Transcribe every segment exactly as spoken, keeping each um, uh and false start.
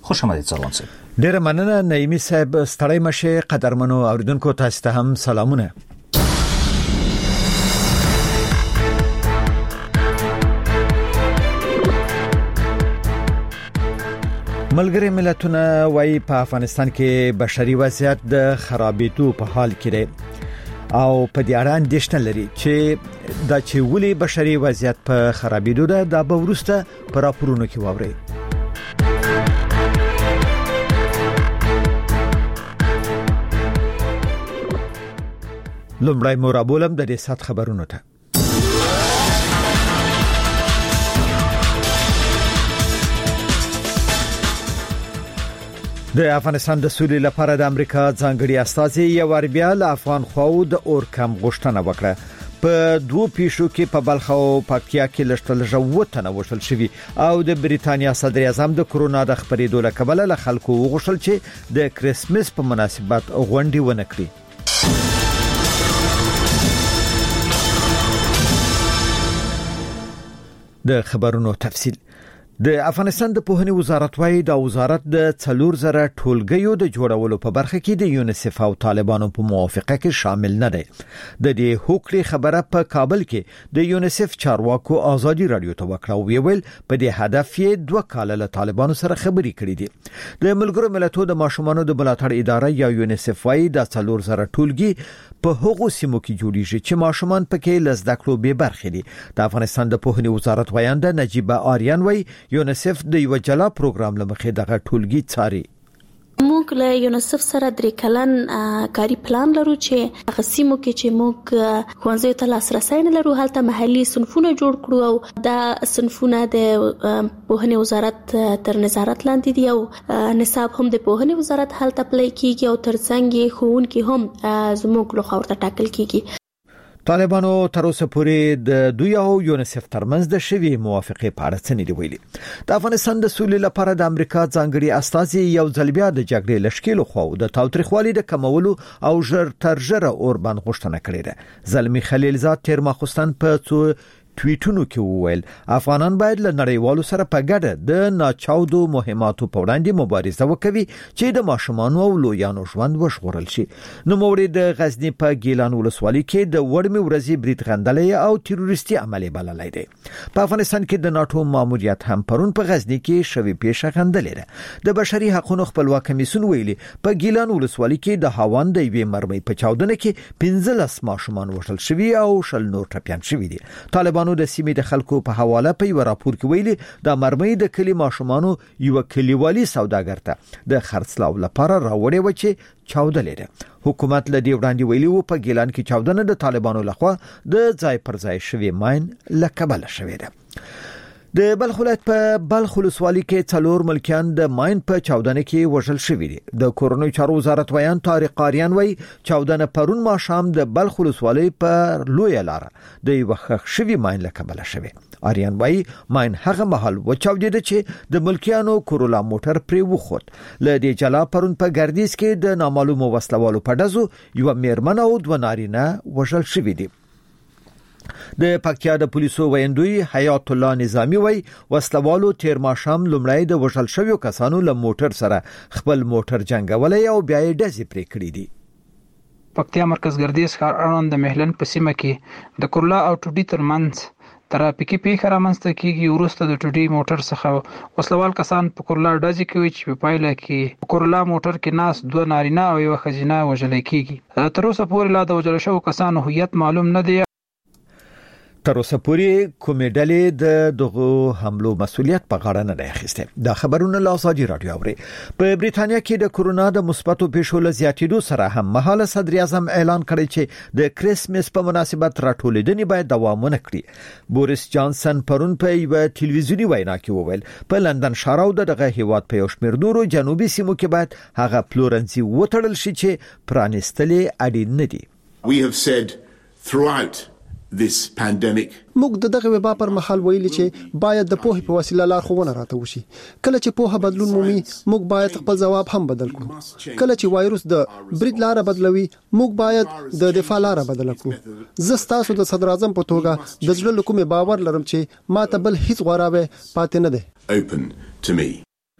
خوش آمدید سروان صاحب. ډیر مننه نعیمی صاحب. ستړی مشه. قدرمنو اوریدونکو تاسو ته هم سلامونه. ملګری ملتونه وايي په افغانستان کې بشري وضعیت د خرابېدو په حال کې دی او په دې اړه اندېښنه لري چې دا چې ولې بشري وضعیت په خرابېدو ده دا به وروسته په راپورونو کې واوري. لومړی مرابولم د دې سات خبرونو ته. د افغانستان د سولې لپاره د امریکا ځانګړي استازي یو اربیا له افغان خو د اورکم غوښتنه وکړه. په دوه پیښو کې په بلخ او پکتیا کې لشتل ژوته وشل شوی او د بریتانیا صدر اعظم د کرونا د خبرېدو لکبل له خلکو وغوښتل چې د کریسمس په مناسبت غونډې ونکړي. د خبرونو تفصیل. د افغانستان د پوهنې وزارت وايي د وزارت د څلور زره ټولګیو د جوړولو په برخه کې د یونیسف او طالبانو په موافقه کې شامل نه دي. د دې هوکړې خبره په کابل کې د یونیسف چارواکو ازادي رادیو ته وکړه او ویل په دې هدف یې دوه کال له طالبانو سره خبرې کړې دي. د ملګرو ملتونو د ماشومانو د ملاتړ اداره یا یونیسف وايي د څلور زره ټولګي په هغو سیمو کې جوړیږي چې ماشومان پکې لزده کړو به برخې دي. د افغانستان د پوهنې وزارت وایانده نجیبه آریان وايي یونیسف د یو جلا پروګرام لمخې دغه ټولګي څاري. موږ له یونیسف سره درې کلن کاری پلان لرو چې هغه سیمو کې چې موږ ښوونځیو ته لاسرسی نه لرو هلته محلي صنفونه جوړ کړو او دا صنفونه د پوهنې وزارت تر نظارت لاندې دي او نصاب هم د پوهنې وزارت هلته پلی کیږي او ترڅنګ یې ښوونکي هم زموږ لخوا ورته ټاکل کیږي. طالبانو تر اوسه پورې د دوی او یونیسف ترمنځ د شوی موافقه په اړه څه نه دی ویلي. د افغانستان د سولې لپاره د امریکا ځانګړي استازي یو ځل بیا د جګړې لشکېلو خو د تاوتریخوالي د کمولو او ژر تر ژره اوربان غوښتنه کړې ده. زلمی خلیلزاد تیر ماخستان په څو ټویټونو کې وویل افغانان باید له نړیوالو سره په ګډه د ناچاودو مهماتو په وړاندې مبارزه وکړي چې د ماشومانو او لویانو ژوند وژغورل شي. نو موري د غزنی په ګیلان ولسوالۍ کې د وړمې ورځې بریټ غندلې او تروریستي عملي بللای دی. په افغانستان کې د ناتو ماموریت هم پرون په غزنی کې شوی پیښه غندلې ده. د بشري حقوقو خپلواک کمیسیون ویلي په ګیلان ولسوالۍ کې د هاوند د یوې مرمۍ په چاودنه کې پنځلس ماشومان وژل شوي او شل نور ټپيان شوي دي. طالبان د سیمې د خلکو په حواله په یو راپور کې ویلي د مرمۍ د کلی ماشومانو یو کلیوالي سوداګر ته د خرڅلاو لپاره راوړې و چې چاودلې ده. حکومت له دې وړاندې ویلي و په ګیلان کې چاودنه د طالبانو لخوا د ځای پر ځای شوی ماین لکبل شوی ده. د بلخ ولایت په بلخ ولسوالۍ کې څلور ملکیان د ماین په چاودنه کې وژل شوي دي. د کورونی چارو وزارت ویان طارق قاریان وایي چاودنه پرون ماښام د بلخ ولسوالۍ په لوی لاره د یو خښ شوی ماین لکبل شوی. آریان وایي ماین هغه محل و چاودیده چې د ملکیانو کورولا موټر پرې وخوت. له دې جلا پرون په ګردیز کې د نامعلومو وسلوالو په ډزو یو میرمن او دوه نارینه وژل شوي دي. د پکتیا د پولیسو ویندوی حیات الله نظامی وای وسلوالو تیر ماښام لومړی د وژل شویو کسانو له موټر سره خپل موټر جنگولای او بیا یې ډزې پرې کړې دي. پکتیا مرکز ګردیز ښار اړوند د مهلن په سیمه کې د کورلا او ټوډي ترمنځ ترافیکي پیښه رامنځته کیږي. وروسته د ټوډي موټر څخه وسلوال کسان په کورلا ډزې کوي چې په پایله کې په کورلا موټر کې ناس دوه نارینه او یو ښځینه وژل کیږي. تر اوسه پورې لا د وژل شویو کسانو هویت معلوم نه دی. تر اوسه پورې کومې ډلې د دغه حملو مسؤلیت په غاړه نه دی اخیسته. دا خبرونه له ازادي رادیو اوري. په بریتانیا کې د کرونا د مثبتو پیښو له زیاتېدو سره هم مهاله صدر اعظم اعلان کړی چې د کریسمس په مناسبت راټولېدنې باید دوام ونکړي. بوریس جانسن پرون په یو ټلویزیونی وینا کې وویل په لندن ښار او دغه هیواد په یو شمېر نورو جنوبي سیمو کې باید هغه پلورنځي وتړل شي چې پرانیستلې اړین نه دي. We have said throughout this pandemic موږ د دغه وبا پر مهال ویلي چې باید د پوهې په وسیله لارښوونه راته وشي. کله چې پوهه بدلون مومي موږ باید خپل ځواب هم بدل کړو. کله چې وایروس د برید لار بدلوي موږ باید د دفاع لار بدل کړو. زه ستاسو د صدر اعظم په توګه د ځل کومه باور لرم چې ما ته بل هیڅ غوړاوي پاتې نه ده. open to me.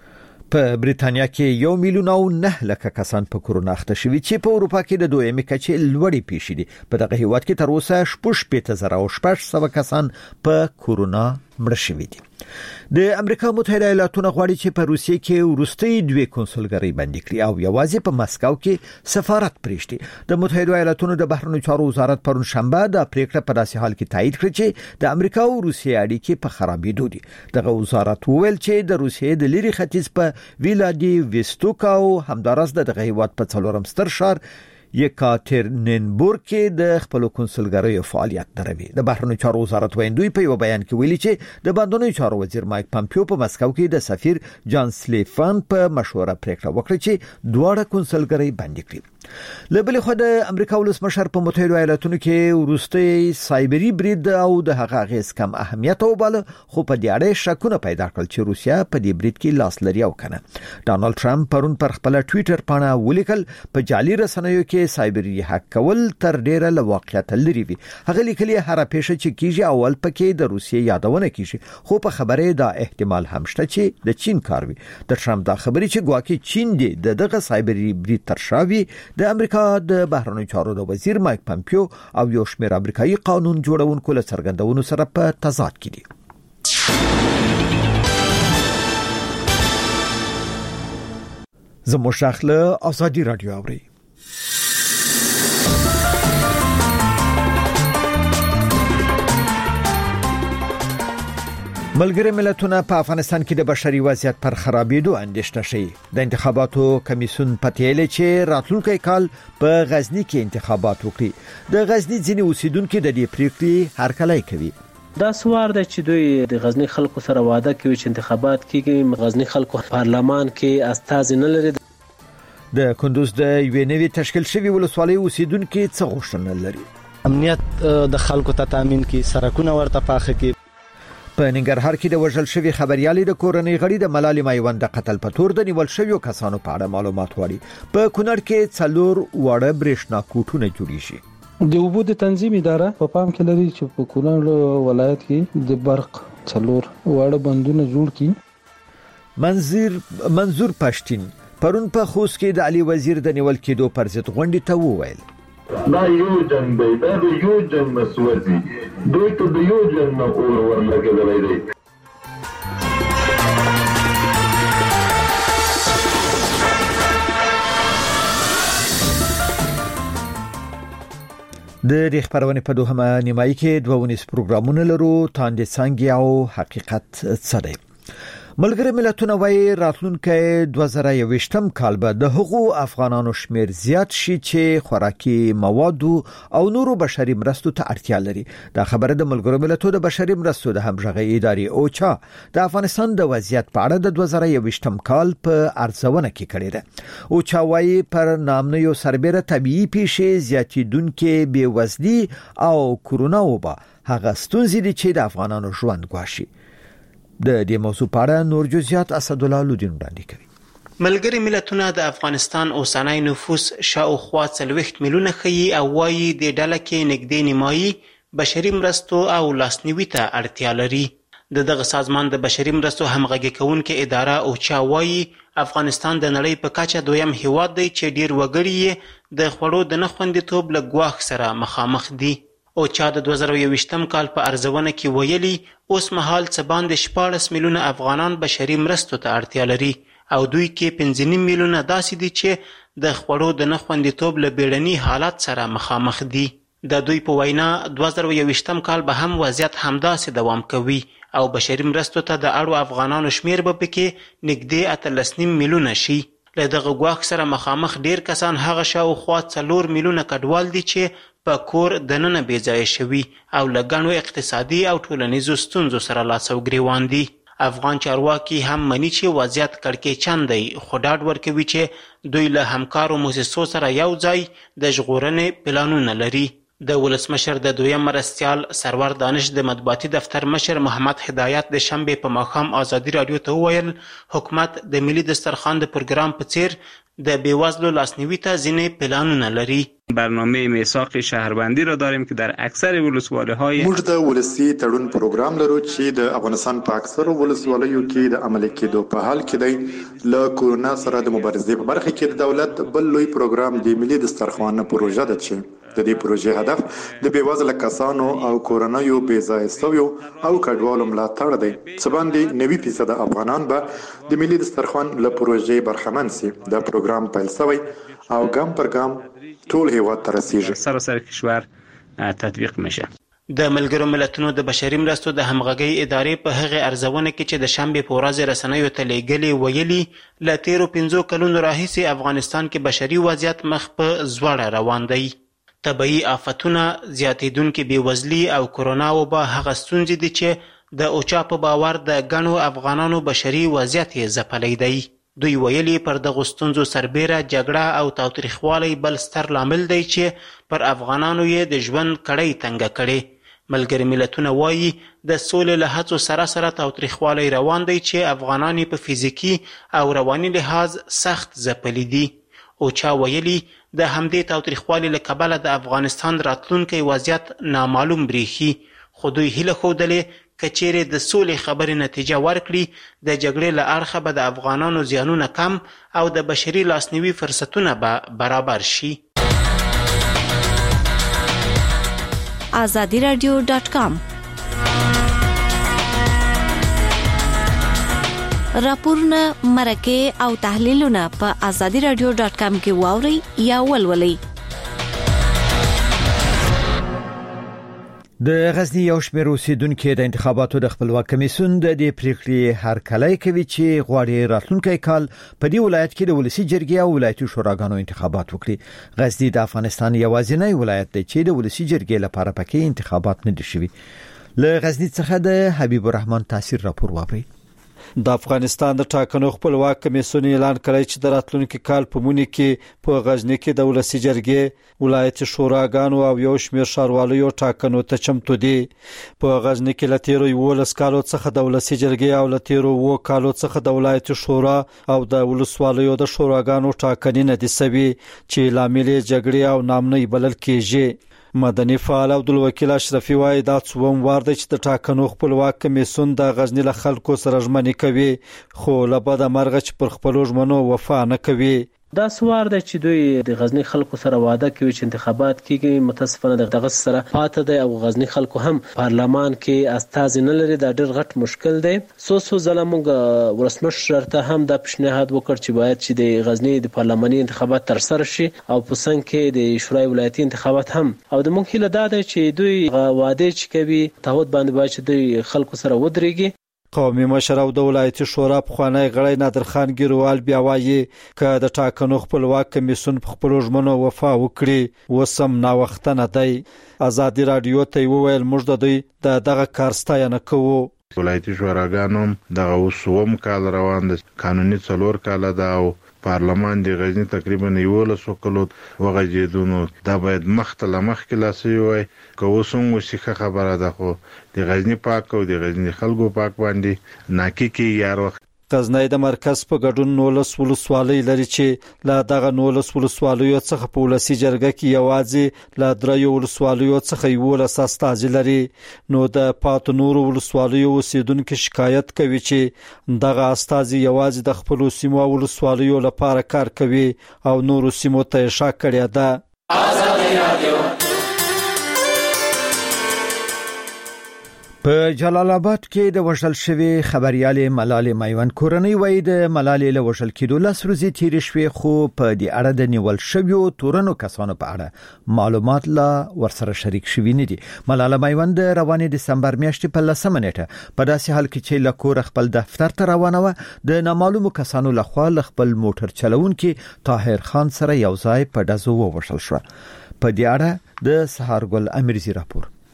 په بریتانیا کې یو میلیون او نه لکه کسان په کورونا اخته شوي چې په اروپا کې د دویمې کچې لوړې پیښې دي. په دغه هیواد کې تر اوسه شپږ شپېته زره او شپږ سوه کسان په کورونا مړه شوي دي. د امریکا متحده ایالاتونو غواړي چې په روسیې کې وروستي دوه کنسولګرۍ بندي کړي او یوازې په مسکو کې سفارت پرېږدي. د متحده ایالاتونو د بهرنیو چارو وزارت پرون شنبه د پریکړه په داسې حال کې تایید کړ چې د امریکا او روسیې اړیکې په خرابېدو دي. دغه وزارت وویل چې د روسیې د لری ختیځ په ویلادي ویستوکا او همدارس د دغه هیواد په څلورم ستر ښار یکاترینبورګ کې د خپل کنسولګریو فعالیت دروي. د بهرنیو چارو وزارت ویندوی په یو بیان کې ویلي چې د بهرنیو چارو وزیر مایک پامپیو په مسکو کې د سفیر جان سلیفان په مشوره پریکړه وکړه چې دواړه کنسولګری بندي کړي. لبل خو د امریکا ولسمشر په متحده ایالاتونو کې ورستي سایبری برید او د هغه غیس کم اهمیت او بل خو په دې اړه شکونه پیدا کړل چې روسیا په دې برید کې لاس لري او کنه. ډانلډ ټرمپ پرون پر خپل ټوئیټر باندې ولیکل په جعلي رسنیو کې سایبری هک کول تر ډیره له واقعیت لري وي. هغه لیکلي هر پیښه چې کیږي اول پکې د روسیې یادونه کیږي خو په خبره دا احتمال هم شته چې د چین کار وي. د ټرمپ دا خبرې چې ګواکې چین دی دغه سایبری برید ترشاوي د امریکا د بهرنیو چارو د وزیر مایک پامپیو او یو شمېر امریکایي قانون جوړونکو له څرګندونو سره په تضاد کې دي. زموږ شاخله ازادي رادیو اوري. ملګری ملتونه په افغانستان کې د بشري وضعیت پر خرابېدو اندېښنه شي. د انتخاباتو کمیسیون پتیل چې راتلونکي کال په غزنی کې انتخابات وکړي. د غزنی ځینې اوسیدونکو د دې پریکړې هرکلی کوي. دا سوار د چې دوی د غزنی خلکو سره وعده کوي چې انتخابات کېږي. غزنی خلکو پارلمان کې استازي نه لري. د کندوز د یوې نوې تشکیل شوی ولسوالۍ اوسیدونکو څه غوښتنه لري؟ امنیت د خلکو ته تامین کی، سرکونه ورته پاخه کی. په ننګرهار کې د وژل شوی خبريالي د کورنۍ غړي د ملالي مایوند د قتل په تور د نیول شویو کسانو په اړه معلومات وړي. په کونړ کې څلور وړه برېښنا کوټونه جوړی شي. د اوبو د تنظیم اداره په پام کې لري چې په کونړ ولایت کې د برق څلور وړه بندونه جوړ کړي. منظور منظور پښتين پرون په خوست کې د علي وزیر د نیول کېدو پر ضد غونډې ته وویل دا یو جنگ دی، دا د یو جنگ مسوځي، دوی ته د یو جنگ نه اور ورلګېدلی دی. د دې خبرونه په دوهمه نیمایي کې دوه ونیس پروګرامونه لرو. تاندې څنګه او حقیقت څه دی؟ ملګری ملتونه وايي راتلونکي دوه زره یوویشتم کال به د هغو افغانانو شمیر زیات شي چې خوراکي مواد او نورو بشري مرستو ته اړتیا لري. دا خبره د ملګرو ملتونو د بشري مرستو د همغږي ادارې اوچا د افغانستان د وضعیت په اړه د دوه زره یوویشتم کال په ارزونه کې کړې ده. اوچا وايي پر نامنیو سربېره طبيعي پیښې زیاتیدونکې بېوزلي او کورونا وبا هغه ستونزې دي چې د افغانانو ژوند ګواښي. د دې موضوع په اړه نور جزئیات اسد الله لودین وړاندې کوي. ملګری ملتونه د افغانستان اوسنی نفوس شاوخوا څلوېښت میلیونه ښیي او وايي د ډله کې نږدې نیمایي بشري مرستو او لاسنیوي ته اړتیا لري. د دغه سازمان د بشري مرستو همغږي کوونکې اداره اوچا وايي افغانستان د نړۍ په کچه دویم هیواد دی چې ډیر وګړي د خوړو د نه خوندیتوب له ګواښ سره مخامخ دي. اوچا د دوه زره یوویشتم کال په ارزونه کې ویلي اوس مهال څه باندې شپاړس میلیونه افغانان بشري مرستو ته اړتیا لري او دوی کې پنځه نیم میلیونه داسې دي چې د خوړو د نه خوندیتوب له بیړني حالت سره مخامخ دي. د دوی په وینا دوه زره یوویشتم کال به هم وضعیت همداسې دوام کوي او بشري مرستو ته د اړو افغانانو شمیر به پکې نږدې اتلس نیم میلیونه شي. له دغه ګواښ سره مخامخ ډیر کسان هغه شاوخوا څلور میلیونه کډوال دي چې په کور دننه بې ځایه شوي او له ګڼو اقتصادي او ټولنیزو ستونزو سره لاس او ګریوان دي. افغان چارواکي هم مني چې وضعیت کړکېچن دی خو ډاډ ورکوي چې دوی له همکارو موسسو سره یو ځای د ژغورنې پلانونه لري. د ولسمشر د دویم مرستیال سرور دانش د مطبوعاتي دفتر مشر محمد هدایت د شنبې په ماښام ازادي رادیو ته وویل حکومت د ملي دسترخوان د پروګرام په څیر د بیوزلو لاسنیوي ته ځینې پلانونه لري. برنامه میثاق شهروندی را داریم که در اکثر ولسوالی‌های موږ د ولسی تړون پروګرام لرو چې د افغانستان په اکثر ولسوالیو کې د عملي کېدو په حال کې دی. له کورونا سره د مبارزې په برخه کې د دولت بل لوی پروګرام د ملي دسترخوان پروژه ده چې د دې پروژې هدف د بیوزله کسانو او کورنیو بې ځایه شویو او کډوالو ملاتړ دی. څه باندې نوي فیصد افغانان به د ملي دسترخوان له پروژې برخمن شي. دا پروګرام پیل شوی او ګام پر ګام ټول هیواد ته رسیږي. سراسر کشور تطبیق میشه. د ملګرو ملتونو د بشري مرستو د همغږۍ ادارې په هغه ارزونه کې چې د شنبې په ورځ رسنیو ته لیږلې ویلي له تیرو پنځو کلونو راهیسې افغانستان کې بشري وضعیت مخ په ځوړه روان دی. طبعي آفتونه، زیاتېدونکې بېوزلي او کرونا وبا هغه ستونزې دي چې د اوچا په باور د ګڼو افغانانو بشري وضعیت یې ځپلی دی. دوی ویلي پر دغو ستونزو سربیره جګړه او تاوتریخوالی بل ستر لامل دی چې پر افغانانو یې د ژوند کړۍ تنګه کړې. ملګري ملتونه وایي د سولې له هڅو سره سره تاوتریخوالی روان دی چې افغانان په فزیکي او رواني لحاظ سخت ځپلي دي. اوچا ویلي د همدې تاوتریخوالي له کبله د افغانستان راتلونکی وضعیت نامعلوم بریښي، خو دوی هیله ښودلې که چیرې د سولې خبرې نتیجه ورکړي د جګړې له اړخه به د افغانانو زیانونه کم او د بشري لاسنیوي فرصتونه به برابر شي. آزادی رادیو ډاټ کام راپورونه، مرکې او تحلیلونه په آزادی رادیو ډاټ کام کې واورئ یا ولولئ. د غزنی یو شمېر اوسیدونکو د انتخاباتو د خپلواک کمیسیون د دې پریکړې هرکلی کوي چې غواړي راتلونکي کال په دې ولایت کې د ولسی جرګې او ولایتي شوراګانو انتخابات وکړي. غزنی د افغانستان یوازینی ولایت دی چې د ولسی جرګې لپاره پکې انتخابات نه دي شوي. له غزنی څخه د حبیب الرحمن تاثیر راپور واورئ. د افغانستان د ټاکنو خپلواک کمیسیون اعلان کړی چې د راتلونکي کال په مونږ کې په غزنی کې د ولسی جرګې، ولایتي شوراګانو او یو شمېر ښاروالۍ ټاکنو ته چمتو دي. په غزنی کې له تیرو یولس کالو څخه د ولسی جرګې او له تیرو اووه کالو څخه د ولایتي شورا او د ولسوالیو د شوراګانو ټاکنې نه دي سوي چې لامل جګړې او نامنۍ بلل کېږي. مدني فعال عبدالوکیل اشرفي وایي دا څوم وار دی چې د ټاکنو خپلواک کمیسیون د غزنی له خلکو سره ژمنې کوي، خو له بده مرغه چې پر خپلو ژمنو وفا نه کوي. دا سوار دی چې دوی د غزنی خلکو سره وعده کوي چې انتخابات کیږي، متاسفانه دغه سره پاته دی او غزنی خلکو هم پارلمان کې استازي نه لري. دا ډېر غټ مشکل دی. سو سو ځله موږ ولسمشر ته هم دا پیشنهاد وکړ چې باید چې د غزنی د پارلماني انتخابات تر سره شي او په څنګ کې د شورای ولایتي انتخابات هم. او د موږ هیله دا ده چې دوی وعده چې کوي تعهد باندې باید چې دوی خلکو سره ودرېږي. قومي مشر او د ولایتي شورا پخوانی غړی نادر خان ګیروال بیا وایي که د ټاکنو خپلواک کمیسیون په خپلو ژمنو وفا وکړي اوس هم ناوخته نه دی. ازادي رادیو ته وویل موږ د دوی د دغه کار ستاینه کوو. ولایتي شوراګانو دغه اوس اووم کال روان دی، قانوني څلور کاله ده او پارلمان د غزنی تقریبا یولس کلو وغځېدونو دا باید مخته له مخکې لاسي وای. که اوس هم وسیخه خبره ده، خو د غزنی پاک او د غزنی خلکو پاک باندې ناکي کې یار وخت. غزنی د مرکز په ګډون نولس ولسوالۍ لري چې له دغه نولس ولسوالیو څخه په ولسی جرګه کې یوازې له دریو ولسوالیو څخه یولس استازي لري. نو د پاتو نورو ولسوالیو اوسیدونکو شکایت کوي چې دغه استازي یوازې د خپل سیمو ولسوالیو لپاره کار کوي او نورو سیمو ته شا کړی ده. آزادي رادیو په جلال آباد کې د وژل شوی خبريالې ملالې میوند کورنۍ وایي د ملالې له وژل کېدو لس ورځې تېرې شوې، خو په دې اړه د نیول شویو تورنو کسانو په اړه معلومات لا ورسره شریک شوي نه دي. ملاله میوند روانې دسمبر میاشتې په لسمه نیټه په داسې حال کې چې له کور خپل دفتر ته روانه وه د نامعلومو کسانو لخوا له خپل موټر چلونکي طاهر خان سره یو ځای په ډزو ووژل شوه. په دې اړه د سهارګل امیرزي راپور.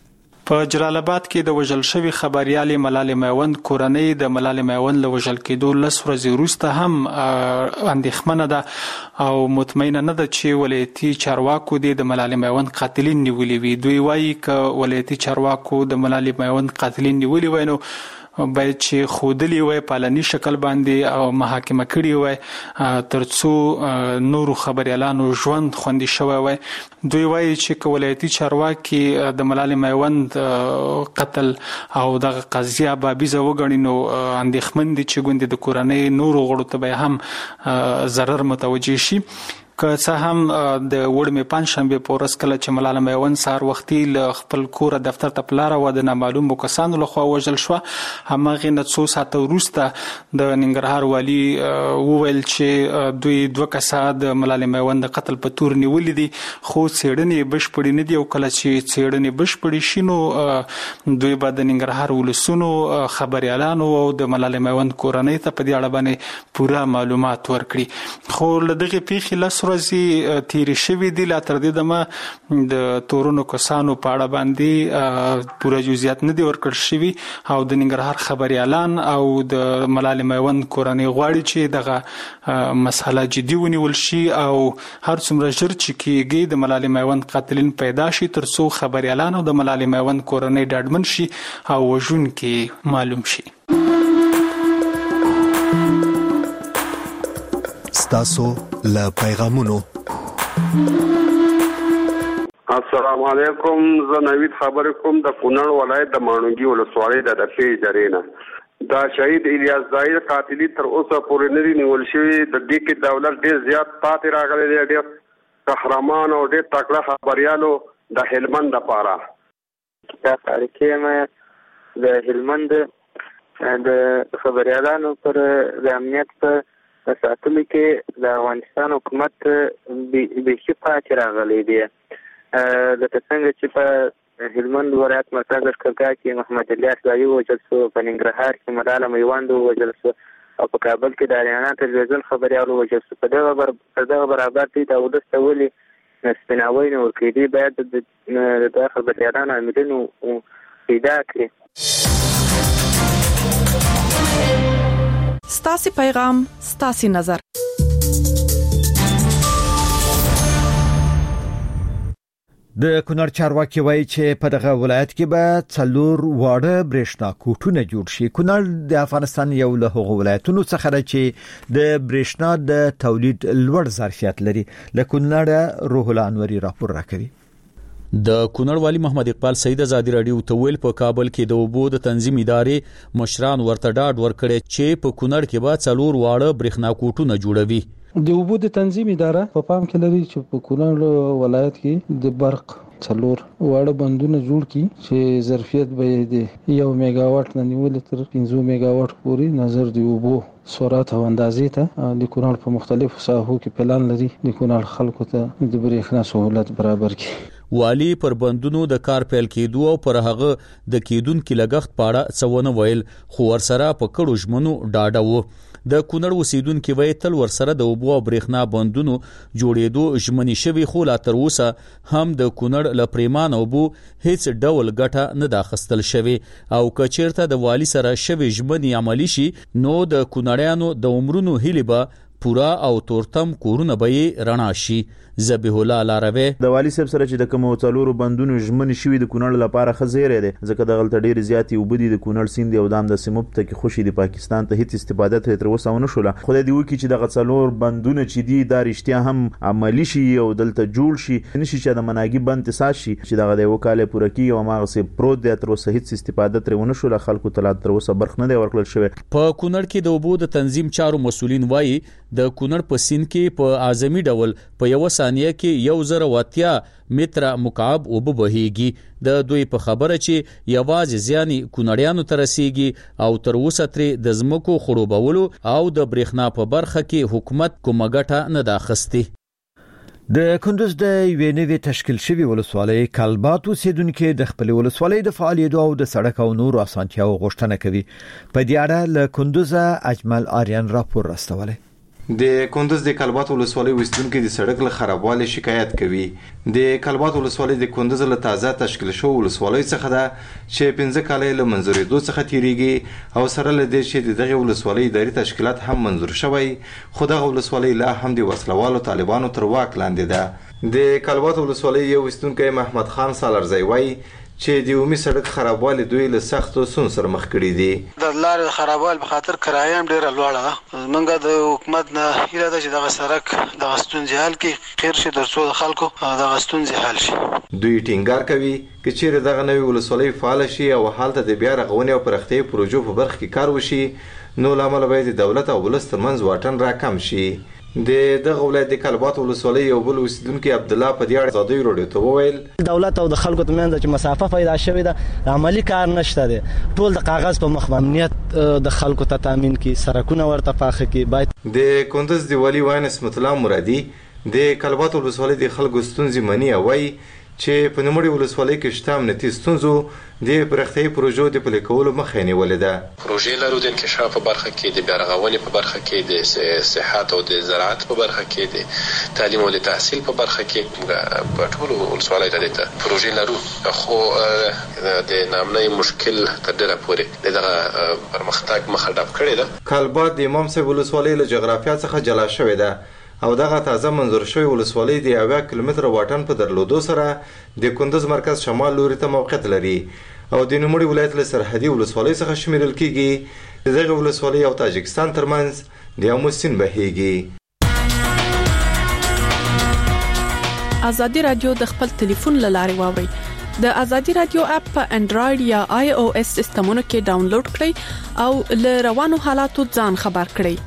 په جلال آباد کې د وژل شوی خبريالي ملالۍ میوند کورنۍ د ملالۍ میوند له وژل کېدو لس ورځې وروسته هم اندېښمنه ده او مطمئنه نه ده چې ولایتي چارواکو د ملالۍ میوند قاتلین نیولي وي. دوی وایي ک ولایتي چارواکو د ملالۍ میوند قاتلین نیولي وای نو باید چې خودلی وای پالنی شکل باندې او محاکمه کړي وای ترڅو نورو خبريالانو ژوند خوندي شوی وای. دوی وایي چې ولایتي چارواکي د ملالۍ میوند قتل او دغه قضیه بابیزه وګڼي نو اندېښمن دي چې ګوندې د کورنۍ نورو غړو ته به هم ضرر متوجه شي. که څه هم د وړمې پنځشنبه په ورځ کله چې ملالۍ میوند سهار وختي له خپل کور دفتر ته پلاره و د نامعلومو کسانو لخوا وژل شو، همغه نه څو ساعته وروسته د ننګرهار والي وویل چې دوی دوه کسان د ملالۍ میوند د قتل په تور نیولې دي خو څېړنې بشپړې نه دي او کله چې څېړنې بشپړې شي نو دوی به د ننګرهار ولسونو خبريالانو او د ملالۍ میوند کورنۍ ته په دې اړه باندې پوره معلومات ورکړي. خو له دغه پیښې لس ورځې تیرې شوې دي، لا تر دې دمه د تورونو کسانو په اړه باندې پوره جزئیات نه دي ورکړل شوي او د ننګرهار خبريالان او د ملالۍ میوند کورنۍ غواړي چې دغه مسله جدي ونیول شي او هر څومره ژر چې کېږي د ملالۍ میوند قاتلین پیدا شي ترڅو خبريالان او د ملالۍ میوند کورنۍ ډاډمن شي او وژونکي معلوم شي. ستاسو له پیغامونو. السلام علیکم، زه نوید خبر کوم د کونړ ولایت د ماڼوګي ولسوالۍ د دفې ادارې نه. دا شهید الیاس ظاهر قاتلی تر اوسه پورې نه دی نیول شوی. د دې کې دولت ډېر زیات پاتې راغلی دی، ډېر قهرمان او ډېر تکړه خبريالو د هلمند لپاره. دا تاریخي مې د هلمند د خبريالانو پر د امنیت په د ساتلو کې د افغانستان حکومت بیخي پاتې راغلی دی. لکه څنګه چې په هلمند ولایت مرکز لښکرګاه کې محمد الیاس ظاهر ووژل شو، په ننګرهار کې ملالۍ میوند ووژل شو او په کابل کې د اریانا تلویزیون خبریال ووژل شو. په دغه برابر دی د ولس ته ولې سپیناوی نه ورکېدي، باید د خبریالانو عاملینو پیدا کړي. ستاسو پیغام ستاسو نظر. د کونړ چارواکي وایي چې په دغه ولایت کې به څلور واړه برېښنا کوټونه جوړ شي. کونړ د افغانستان یو له هغو ولایتونو څخه دی چې د برېښنا د تولید لوړ ظرفیت لري. له کونړ روح الله انوري راپور راکوي. د کونړ والی محمد اقبال سید ازادي رادیو ته ویل په کابل کې د اوبو د تنظیم ادارې مشران ورته ډاډ ورکړي چې په کونړ کې به څلور واړه برېښنا کوټونه جوړوي. د اوبو د تنظیم اداره په پام کې لري چې په کونړ ولایت کې د برق څلور واړه بندونه جوړ کړي چې ظرفیت به د یو میگا واټ نه نیول تر پنځه میگا واټ پورې نظر دی اوبو سرعت او اندازې ته د کونړ په مختلفو ساحو کې پلان لري د کونړ خلکو ته د برېښنا سہولت برابر کړي. والی پر بندونو د کار پیل کېدو او پر هغه د کېدونکو لګښت پاړه څونه ویل خو ورسره په کړو ژمنو ډاډه وو. د کونړ اوسیدونکو وایي تل ورسره د اوبو او برېښنا بندونو جوړېدو ژمنې شوي خو لا تر اوسه هم د کونړ له پریمان اوبو هیڅ ډول ګټه نه ده اخیستل شوې او که چېرته د والي سره شوي ژمنې عملي شي نو د کونړیانو د عمرونو هیلې به پورا او تورتم کورونه به رڼا شي. ذبیح الله لاروی د والی صاحب سره چې د کوم څلورو بندونو ژمنې شوي د کونړ لپاره خزیره ده ځکه د غلط ډېر زیاتې وبدي د کونړ سیند او دام د سیموب ته کې خوشي د پاکستان ته هیڅ استفاده تر اوسه ونه شوله. خدای دې وکړي چې د څلور بندونه چې دي دا رښتیا هم عملی شي او دلته جوړ شي، نشي چې د مناګي بند تاساس شي چې دغه د وکاله پوره کی او ماغه سي پروت د تر اوسه هیڅ استفاده تر ونه شوله. خلکو ته تر اوسه برخ نه دی ورکړل شوی. په کونړ کې د اوبو د تنظیم چارو مسولین وایي د کونړ په سیند کې په اعظمي ډول په یو ثانیه کې یو زره واتیا متره مکعب اوبه بهیږي. د دوی په خبره چې یوازې ځاني کونړیانو ته رسیږي او تر اوسه ترې د ځمکو خړوبولو او د برېښنا په برخه کې حکومت کومه ګټه نه ده اخیستې. د کندوز د یوې نوې تشکیل شوې ولسوالۍ کلبات اوسیدونکو د خپل ولسوالۍ د فعالیتونو او د سړک او نور اسانتیاو غوښتنه کوي. په دې اړه له کندوز اجمل آریان راپور راستولی. د کندز د کلبات ولسوالۍ اوسیدونکو د سړک له خرابوالي شکایت کوي. د کلبات ولسوالۍ د کندز له تازه تشکیل شوی ولسوالۍ څخه ده چې پنځه کاله له منځورېدو څخه تیریږي او سره له دې چې دغه ولسوالۍ اداري تشکیلات هم منظور شوی، خو دغه ولسوالۍ لا هم د وسلوالو طالبانو تر واک لاندې ده. د کلبات ولسوالۍ یو اوسیدونکی محمد خان سالارزی وایي چې د عمومي سړک خرابوالی دوی له سختو ستونزو سره مخ کړي دي. د لارې خرابوالی په خاطر کرایه هم ډېره لوړه ده. موږ د حکومت نه هیله ده چې دغه سړک دغه ستونزې حل کړي، خیر شي تر څو د خلکو دغه ستونزې حل شي. دوی ټینګار کوي که چیرې دغه نوې ولسوالۍ فعاله شي او هلته د بیا رغونې او پراختیايي پروژو په برخه کې کار وشي، نو له امله به د دولت او ولس ترمنځ واټن راکم شي. د دغه ولایت د کلبات ولسوالۍ یو بل اوسیدونکي عبدالله په دې اړه ازادۍ راډیو ته وویل دولت او د خلکو ترمنځ چې مسافه پیدا شوې ده، عملی کار نشته دی، ټول د کاغذ په مخ امنیت د خلکو ته تامین کی، سرکونه ورته پاخه کی. باید د کندز دی ولی وان اسمت الله مرادي د کلبات ولسوالۍ د خلکو ستونزې مني او وایي چې په نوموړي ولسوالۍ کې شته امنیتي ستونزو د پراختیايي پروژو د پلي کولو مخه یې نیولې ده. پروژې لرو د انکشاف په برخه کې، د بیا رغونې په برخه کې، د صحت او د زراعت په برخه کې، د تعلیم او د تحصیل په برخه کې په ټولو ولسوالۍ ته پروژې لرو، خو د نامنۍ مشکل تر ډېره پورې دغه پرمختګ مخه ډپ کړې ده. کلبات د امام صاحب ولسوالۍ له جغرافیه څخه جلا شوې ده او دغه تازه منظور شوی ولسوالۍ د اویا کیلومتره واټن په درلودو سره د کندز مرکز شمال لوري ته موقعیت لري او د نوموړي ولایت له سرحدي ولسوالۍ څخه شمیرل کیږي. د دغه ولسوالۍ او تاجکستان ترمنځ د امو سیند بهیږي. ازادي رادیو د خپل ټلیفون له لارې واوري. د ازادي رادیو اپ په انډراید یا آی او اس سیستمونو کې ډاونلوډ کړئ او له روانو حالاتو ځان خبر کړئ.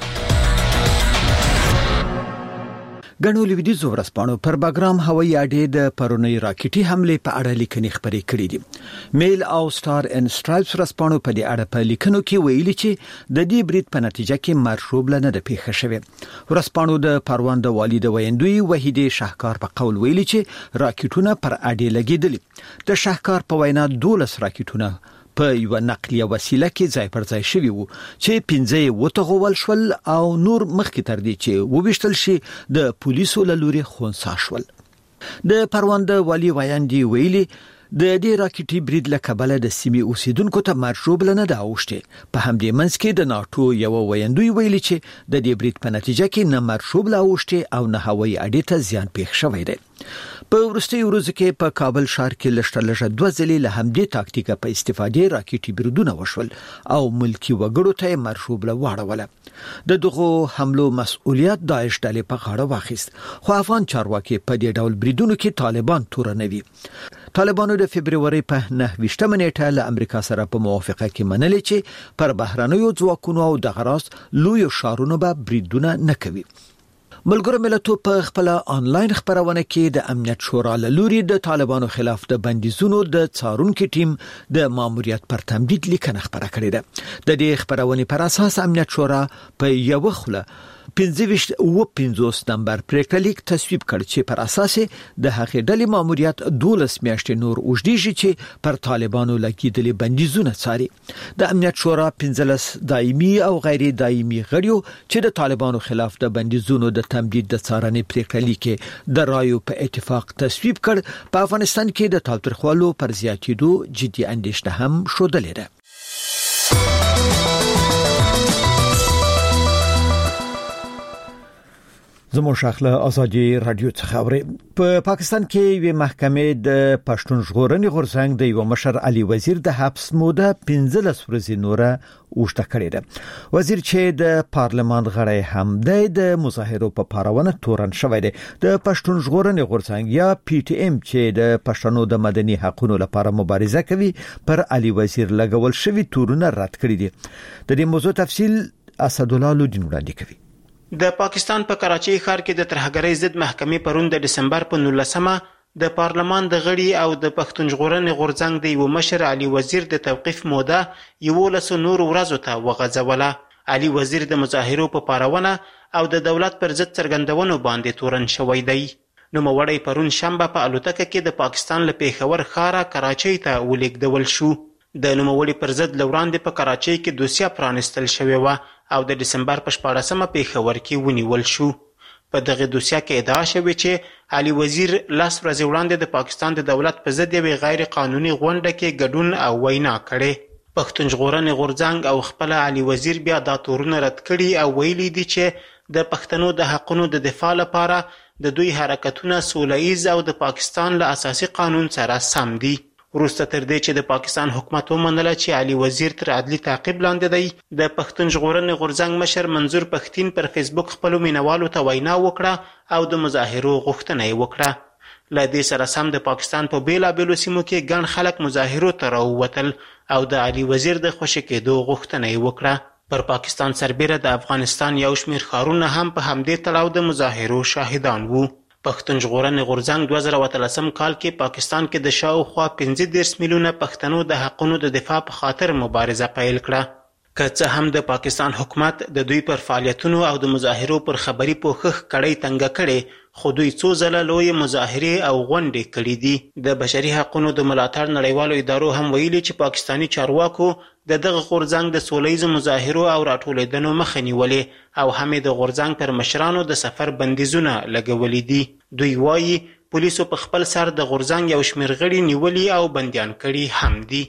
غنو لویدیزو ورسپانو پر باګرام هوایي اډې د پرونی راکټي حمله په اړه لیکنې خبرې کړې دي. میل او سٹار ان سټرایپس ورسپانو په دې اړه په لیکنو کې ویلي چې د دې برید په نتیجه کې مرشوب لنه د پیښه شوه. ورسپانو د پروان د والي د ویندوی وحیدې شاهکار په قول ویلي چې راکټونه پر اډې لګیدل. د شاهکار په وینا دولس راکټونه په یو نقلیه وسیله کې ځای پر ځای شوی وو چې پنځه وټغول شول او نور مخکې تر دې چې وبشتل شي د پولیسو له لوري خونسا شول. د پروان د والي ویاندي ویلي د دې راکټي برید له کبله د سیمې اوسیدونکو ته مرشوب لنه دا اوشته. په همدې منځ کې د ناتو یو ویاندوی ویلي چې د دې برید په نتیجه کې نه مرشوب لا اوشته او نه هوایي اډې ته زیان پېښ شوی دی. په ورستي ورځو کې په کابل ښار کې لشته لږه دوه ځلې له همدې تاکتیکه په استفادې راکټي بریدونه وشول او ملکی وګړو ته مرشوب له واړوله. د دغه حملو مسؤلیت داعش ډلې په غاړه واخیست، خو افغان چارواکي په دې ډول بریدونو کې طالبان تورنوي. طالبانو د فبرवरी په نهه ویشتمه نیټه له امریکا سره په موافقه کې منلې چې پر بهرنیو ځواکونو او د غراس لوی شارونو به بریدونه نه کوي. ملګرو ملتونو په خپل آنلاین خبرونه کې د امنیت شورا له لوري د طالبانو خلاف د بندیزونو د څارونکو ټیم د ماموریت پر تمدید لیکنه خبره کړې ده. د دې خبرونه پر اساس امنیت شورا په یو خله پنځه و پنځوس نمبر پریکړلیک تصویب کړ چې پر اساس د هغې ډلې ماموریت دولس میاشتې نور اوږدېږي چې پر طالبانو لګیدلې بندیزونه څاري. د امنیت شورا پنځلس دایمي او غیر دایمي غړیو چې د طالبانو خلاف د بندیزونو د تمدید د څارنې پریکړلیک د رایو په اتفاق تصویب کړ. په افغانستان کې د تاوتریخوالو پر زیاتېدو جدي اندېښنه هم شودلې ده. زموږ شاخله ازادي رادیو څخه اوري. په پاکستان کې یو محکمې د پښتون ژغورنې غورځنګ د یو مشر علي وزیر د حبس موده پنځلس ورځې نوره اوږده کړې ده. وزیر چې د پارلمان غړی هم دی د مظاهرو په پارونه تورن شوی دی. د پښتون ژغورنې غورځنګ یا پی ټی ایم چې د پښتنو د مدني حقوقو لپاره مبارزه کوي پر علي وزیر لګول شوی تورونه رد کړی دي. د دې موضوع تفصیل اسدالله لودین وړاندې کوي. د پاکستان په کراچۍ ښار کې د ترهګرۍ ضد محکمې پرون د دسمبر په نولسمه د پارلمان د غړي او د پښتون ژغورنې غورځنګ د یو مشر علي وزیر د توقیف موده یولس نور ورځو ته وغځوله. علي وزیر د مظاهرو په پارونه او د دولت پر ضد څرګندونو باندې تورن شوی دی. نوموړی پرون شنبه په الوتکه کې د پاکستان له پېښور ښاره کراچۍ ته ولېږدول شو. د نوموړي پر ضد له وړاندې په کراچۍ کې دوسیه پرانستل شوې وه او د ډسمبر په شپاړسمه پېښور کې ونیول شو. په دغه دوسیه کې ادعا شوې چې علي وزیر لس ورځې وړاندې د پاکستان د دولت په ضد یوې غیر قانوني غونډه کې ګډون او وینا کړې. پښتون ژغورنې غورځنګ او خپله علي وزیر بیا دا تورونه رد کړي او ویلي دي چې د پښتنو د حقونو د دفاع لپاره د دوی حرکتونه سوله ایز او د پاکستان له اساسي قانون سره سم دي. وروسته تر دې چې د پاکستان حکومت ومنله چې علي وزیر تر عدلي تعقیب لاندې دی، د پښتون ژغورنې غورځنګ مشر منظور پښتين پر فیسبوک خپلو مینوالو ته وینا وکړه او د مظاهرو غوښتنه یې وکړه. له دې سره سم د پاکستان په بیلابیلو سیمو کې ګڼ خلک مظاهرو ته راووتل او د علي وزیر د خوشي کېدو غوښتنه یې وکړه. پر پاکستان سربیره د افغانستان یو شمېر ښارونه هم په همدې تړاو د مظاهرو شاهدان وو. پښتون ژغورنې غورځنګ دوه زره اتلسم کال کې پاکستان کې د شاوخوا پنځه دېرش میلیونه پښتنو د حقونو د دفاع په خاطر مبارزه پیل کړه. که څه هم د پاکستان حکومت د دوی پر فعالیتونو او د مظاهرو پر خبري پوښښ کړۍ تنګه کړې، خو دوی څو ځله لویې مظاهرې او غونډې کړي دي. د بشري حقونو د ملاتړ نړیوالو ادارو هم ویلي چې پاکستاني چارواکو د دغه غورځنګ د سوله ییزو مظاهرو او راټولېدنو مخه نیولې او هم د غورځنګ پر مشرانو د سفر بندیزونه لګولي دي. دوی وایي پولیسو په خپل سر د غورځنګ یو شمېر غړي نیولي او بندیان کړي هم دي.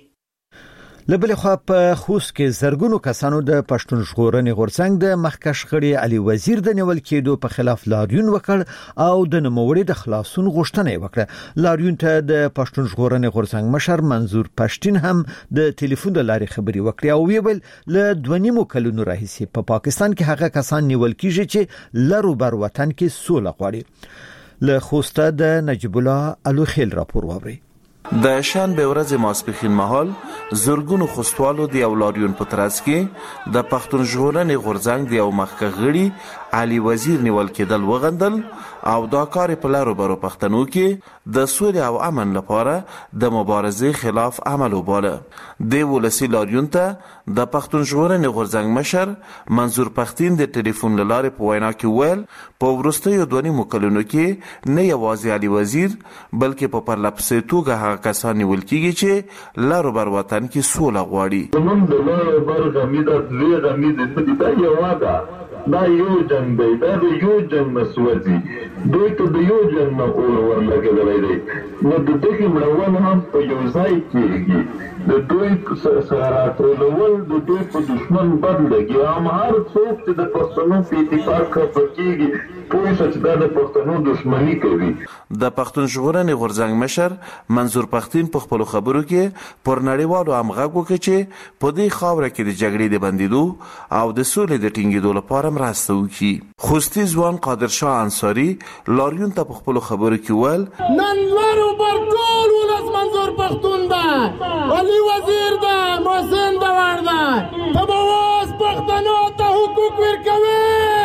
لبل خو په خوست کې زرګونو کسانو د پښتون ژغورنې غورځنګ د مخکښ غړي علي وزیر د نیول کېدو په خلاف لاریون وکړ او د نوموړي د خلاصون غوښتنه وکړه. لاریون ته د پښتون ژغورنې غورځنګ مشر منظور پښتين هم د ټلیفون د لارې خبري وکړې او ویل له دوه نیمو کلونو راهیسې په پا پاکستان کې هغه کسان نیول کیږي چې لرو بر وطن کې سوله غواړي. له خوسته د نجیب الله الوخیل راپور ووري. د شنبه ورځ ماسپښین مهال زرګونو خوستوالو د اولادیون په ترڅ کې د پښتون ژغورنې غورځنګ د یو مخکښ غړي علي وزیر نیول کېدل وغندل او دا کار په لارو برو پښتنو کې د سولې او امن لپاره د مبارزې خلاف عمل وباله. د ولسی لاریون ته د پښتون ژغورنې غورځنګ مشر منظور پښتين د ټلیفون لارې په وینا کې ویل په وروستیو دوه نیمو کلونو کې نه یوازې علي وزیر بلکې په پرلپسې توګه هغه کسان نیول کېږي چې لارو بر وطن کې سوله غواړي. زمونږ د لارو بر غمیده دوی غمیده په دې یو واده دا یو جنگ دی، دا د یو جنگ مسوځي، دوی ته د یو جنگ نه اور ورلګېدلی دی. نو د دغې مړول هم په یو ځای کېږي، د دوی سره راټولول د دوی په دشمن بد لګي. هم هر څوک چې د پښتنو په اتفاق خفه کېږي پوه شه چې دا د پښتنو دشمني کوي. د پښتون ژغورنې غورځنګ مشر منظور پښتين په خپلو خبرو کې پر نړیوالو هم غږ وکړ چې په دې خاوره کې د جګړې د بندېدو او د سولې د ټینګېدو لپاره مرسته وکړي. خوستي ځوان قادر شاه انصاري لاریون ته په خپلو خبرو کې ویل نن لرو بر ټول ولس منظور پښتون ده، علي وزیر ده، محسن دوار ده، ته به اوس پښتنو ته حقوق ورکوي.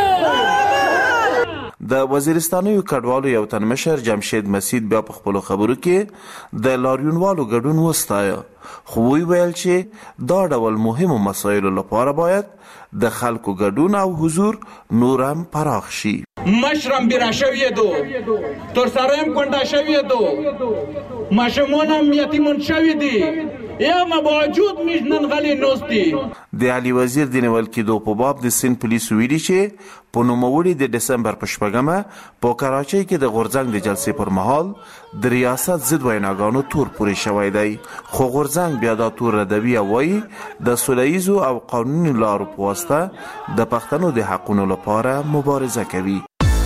د وزیرستانیو کډوالو یو تن مشر جمشید مسید بیا په خپلو خبرو کې د لاریونوالو ګډون وستایه، خو وی ویل چې دا ډول مهمو مسایلو لپاره باید د خلکو ګډون او حضور نور هم پراخ شي. مشرم بیرا شویه دو تر سرایم کنده شویه دو ماشمونم یتیمون شوی دی یا مباجود میشنن غلی نوستی. د علي وزیر د نیول کېدو په باب د سین پولیس ویلي چې په نوموړي د ډسمبر په شپږمه په کراچۍ کې د غورځنګ د جلسې پر مهال د ریاست ضد ویناګانو تور پورې شوی دی، خو غورځنګ بیا دا تور ردوي او وایي د سوله ییزو او قانوني لارو په واسطه د پښتنو د حقونو لپاره مبارزه کوي.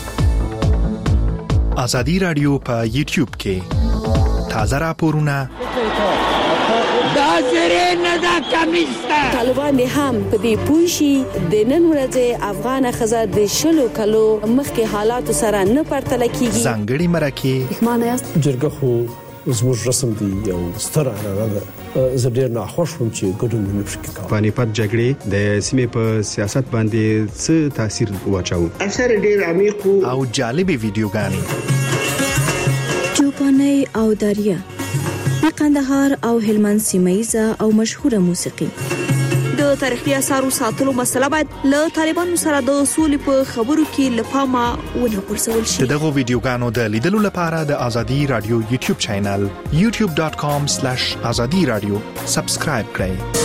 ازادي رادیو په یوټیوب کې تازه راپورونه دا زره نه دا کمیسته طالبان هم په دې پوښي د نن ورځې افغان خزه د شلو کلو مخکې حالات سره نه پرتل کیږي. ځانګړي مرکه معنی است جرګه خو زموږ رسم دی یو ستر اړه ده. زه ډیر ناخوښ وم چې ګډون نه پکې کوم. پانیپت جګړې د سیمې په سیاست باندې څه تاثیر واچاو؟ اثر ډیر عمیق او جالب ویډیوګانې چوپاني او داریا د قندهار او هلمند سیمه ییزه او مشهوره موسیقي د د تاریخي آثارو ساتلو مسله باید له طالبانو سره د سولې په خبرو کې لپاره ونه غورځول شي. دغه ویډیوګانو د لیدلو لپاره د ازادي رادیو یوټیوب چینل یوټیوب ډاٹ کام سلیش ازادي رادیو سبسکرایب کړئ.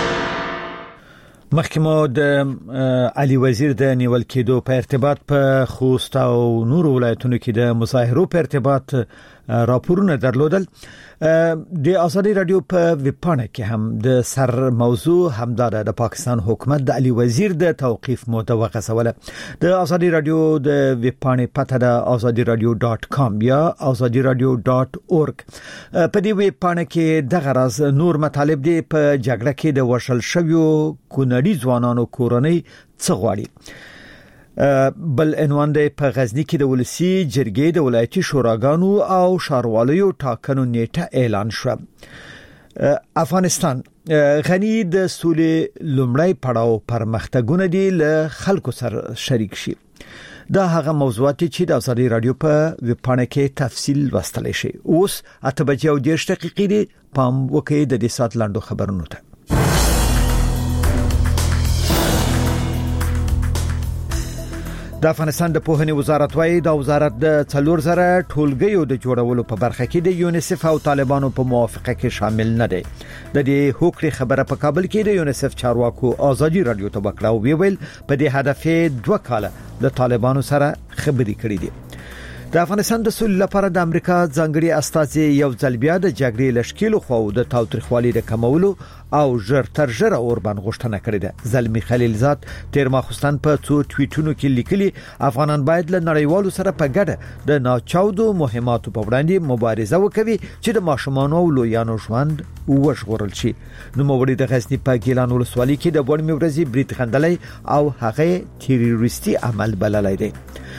محکمه د علي وزیر د نیول کېدو په ارتباط په خوست او نور ولایتونو کې د مظاهرو په ارتباط راپورونه درلودل. د ازادي رادیو په ویبپاڼه کې هم د سر موضوع همدار د پاکستان حکومت د علي وزیر د توقيف موده وغځوله. د ازادي رادیو د ویبپاڼې پته د ازادي رادیو ډاٹ کام یا ازادي رادیو ډاٹ اورګ. په دې ویبپاڼه کې د غرض نور مطالب دي په جګړه کې د وشل شویو کونړي ځوانانو کورنۍ څه غواړي. بل عنوان دی په غزنی کې د ولسی جرګې د ولایتي شوراګانو او شاروالیو ټاکنو نیټه اعلان شو. افغانستان غنی د سولې لومړی پړاو پرمختګونه دي له خلکو سره شریک شي. دا هغه موضوعات چې د ازادي رادیو په ویبپاڼه کې تفصیل واستل شي. اوس اته بجې او دېرش دقیقې دي. پام وکړئ د دې سات لاندو خبرونو ته. د افغانستان د پوهنې وزارت وايي د وزارت د څلور زره ټولګیو د جوړولو په برخه کې د یونیسف او طالبانو په موافقه کې شامل نه دي. د دې هوکړې خبره په کابل کې د یونیسف چارواکو ازادي رادیو ته وکړه او ویل په دې هدف دوه کاله د طالبانو سره خبرې کړې دي. د افغانستان د سولې لپاره د امریکا ځانګړي استازي یو ځل بیا د جګړې لشکېلو خو د تاوتریخوالي د کمولو او ژر تر ژره اوربان غوښتنه کړې ده. زلمی خلیلزاد تیر ماخستان په څو ټویټونو کې لیکلي افغانان باید له نړیوالو سره په ګډه د ناچاودو مهماتو په وړاندې مبارزه وکړي چې د ماشومانو او لویانو ژوند وژغورل شي. نو موږ د غزنی په ګیلان ولسوالۍ کې د بڼ میورزي بریټ خندلې او هغه تیروریستي عمل بللای دی.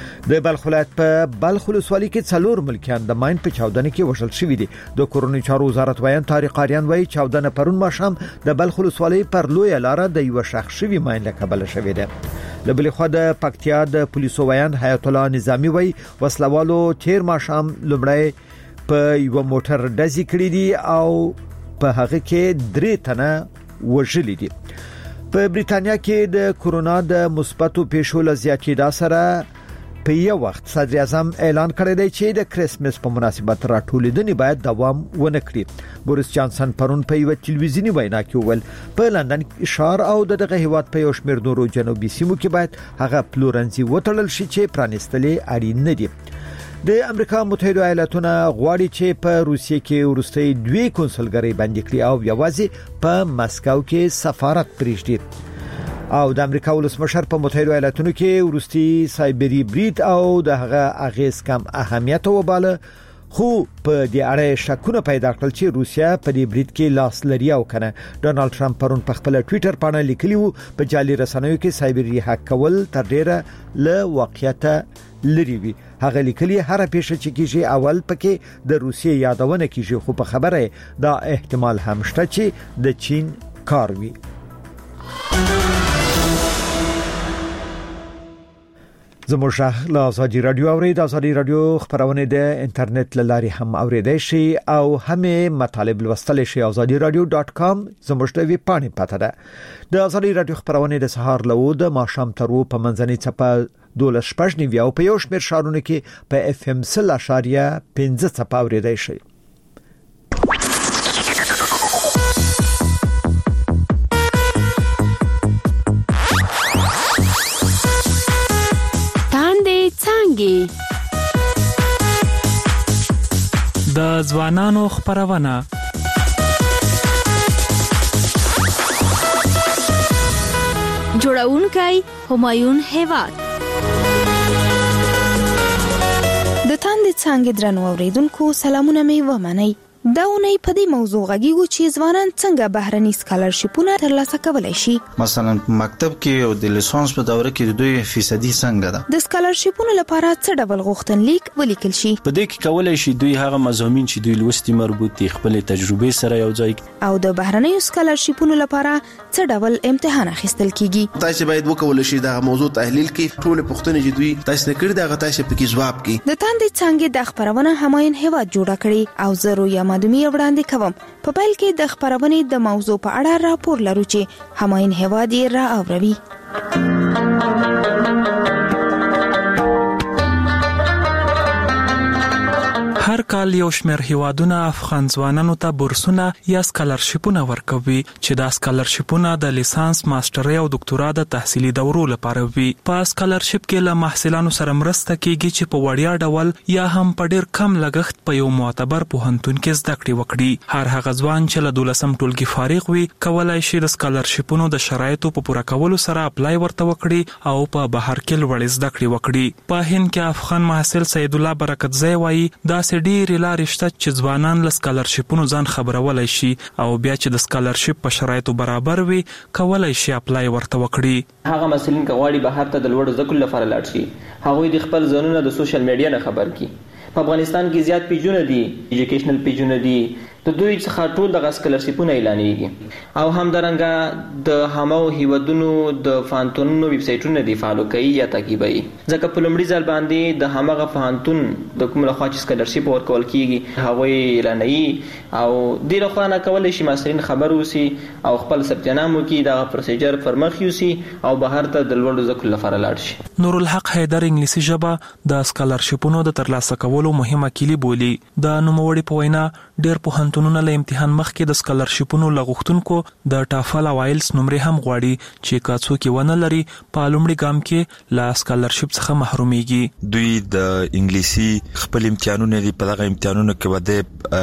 د بلخ ولایت په بلخ ولسوالۍ کې څلور ملکیان د ماین په چاودنه کې وژل شوي دي. د کورونی چارو وزارت وایي طارق قاریان وایي چاودنه پرون ماښام د بلخ ولسوالۍ پر لوی لار د یو شخص شوی ماین له کبله شوې ده. د بل خو د پکتیا د پولیسو وایي حیات الله نظامی وایي وسلوالو تیر ماښام لومړی په یو موټر ډزې کړې دي او په هغه کې درې تنه وژل دي. په بریټانیا کې د کورونا د مثبتو پیښو لزیاتېدا سره په یو وخت صدر اعظم اعلان کړی دی چې د کریسمس په مناسبت راټولېدنې باید دوام ونه کړي. بوریس جانسن پرون په یو ټلویزیونی وینا کې وویل په لندن ښار او دغه هیواد په یو شمېر نورو جنوبي سیمو کې باید هغه پلورنځي وتړل شي چې پرانیستلې اړین نه دي. د امریکا متحده ایالاتونو غواړي چې په روسیې کې ورستۍ دوی کنسولګرۍ بندي کړي او یوازې په مسکو کې سفارت پرېږدي. او د امریکا ولسمشر په متحده ایالاتونو کې ورستي سایبری بریټ او د هغه اغیز کم اهمیت وباله. خو په دې اړه شکونه پیدا کړل چې روسیا په دې بریټ کې لاس لري او کنه. ډونالد ټرمپ پرون په خپل ټوئیټر باندې لیکلی وو په جعلي رسنیو کې سایبری هک کول تر ډیره له واقعیت لري وي. هغه لیکلی هر پیښه چې کیږي اول پکې د روسیې یادونه کیږي خو په خبره دا احتمال هم شته چې د چین کار وي. زموږ له ازادي رادیو اورید ازادي رادیو خبرونه د انټرنیټ لاري هم اوریدای شي او همې مطالب لوستل شي ازادي رادیو ډاٹ کام زموږ د ویب پاڼې پته ده. د ازادي رادیو خبرونه د سهار له د ماښام تر په منځنۍ چپه دولس شپږ نیو او په یو شمېر شهرونو کې په اف ام سل اشاریه پنځه چپه اوریدای شي. د ځوانانو خبرونه جوړونکي همایون هیواد د تاندې څنګه درنو اوریدونکو سلامونه می ومنئ. دا اونۍ په دې موضوع غږیږو چې ځوانان څنګه بهرني سکالرشیپونه ترلاسه کولای شي. مثلا مکتب کې او د لیسانس په دوره کې دوی فیصدي څنګه ده. د سکالرشیپونو لپاره څه ډول غوښتنلیک ولیکل شي. په دې کې کولای شي دوی هغه مضامین چې دوی لوستي مربوط دي خپل تجربې سره یو ځای او د بهرني سکالرشیپونو لپاره څه ډول امتحان اخیستل کیږي. تاسو باید وکول شي دا موضوع تحلیل کې ټول پوښتنې چې دوی تاسو نه کړی دا تاسو په کې جواب کړي. د تاندې څنګه د خبرونه همایون هیواد جوړ کړي او زرو یا معلومي وړاندې کوم. په پیل کې د خبرونې د موضوع په اړه راپور لرو چې هماین هوادي را اوروي. هر کال یو شمېر هیوادونه افغان ځوانانو ته بورسونه یا سکالرشیپونه ورکوي چې دا سکالرشیپونه د لیسانس، ماسترۍ او ډاکټورا د تحصیلي دورو لپاره وي. په سکالرشیپ کې له محصلانو سره مرسته کیږي چې په وړیا ډول یا هم په ډیر کم لګښت په یو معتبر پوهنتون کې زده کړې وکړي. هر هغه ځوان چې له دولسم ټولګي فارغ وي کولای شي د سکالرشیپونو د شرایطو په پوره کولو سره اپلای ورته وکړي او په بهر کې لوړې زده کړې وکړي. په هند کې افغان محصل سید الله برکتزی وایي دا ډېرې لارې شته چې ځوانان له سکالرشیپونو ځان خبرولای شي او بیا چې د سکالرشیپ په شرایطو برابر وي کولای شي اپلای ورته وکړي. هغه مسلین که غواړي بهر ته د لوړو زده کړو لپاره لاړ شي هغوی د خپل ځانونه د سوشل میډیا نه خبر کړي. په افغانستان کې زیات پیجونه دي، ایجوکیشنل پیجونه دي، د دوی څخه ټول د سکالرشیپونه اعلانېږي او همدارنګه د همو هیوادونو د فعالیتونو ویب سایټونه دي فالو کوي یا تعقیبوي. ځکه په لومړي ځل باندې د همغه فعالیتون د کوم لخوا چې سکالرشیپ ورکول کیږي هغوی اعلانوي او دې لخوا نه کولی شي محصلین خبر اوسي او خپل ثبت نام وکړي، دغه پروسیجر پر مخ یوسي او بهر ته د لوړو زده کړو لپاره لاړ شي. نور الحق حیدر انګلیسي ژبه د سکالرشیپونو د ترلاسه کولو مهمه کلی بولي. د نوموړي په وینا ډېر پوهنتونونه له امتحان مخکې د سکالرشیپونو لغوښتونکو د ټافل او آیلس نمرې هم غواړي چې که څوک یې ونه لري په لومړي ګام کې له سکالرشیپ څخه محرومیږي. دوی د انګلیسي خپل امتحانونه دي، په دغه امتحانونو کې به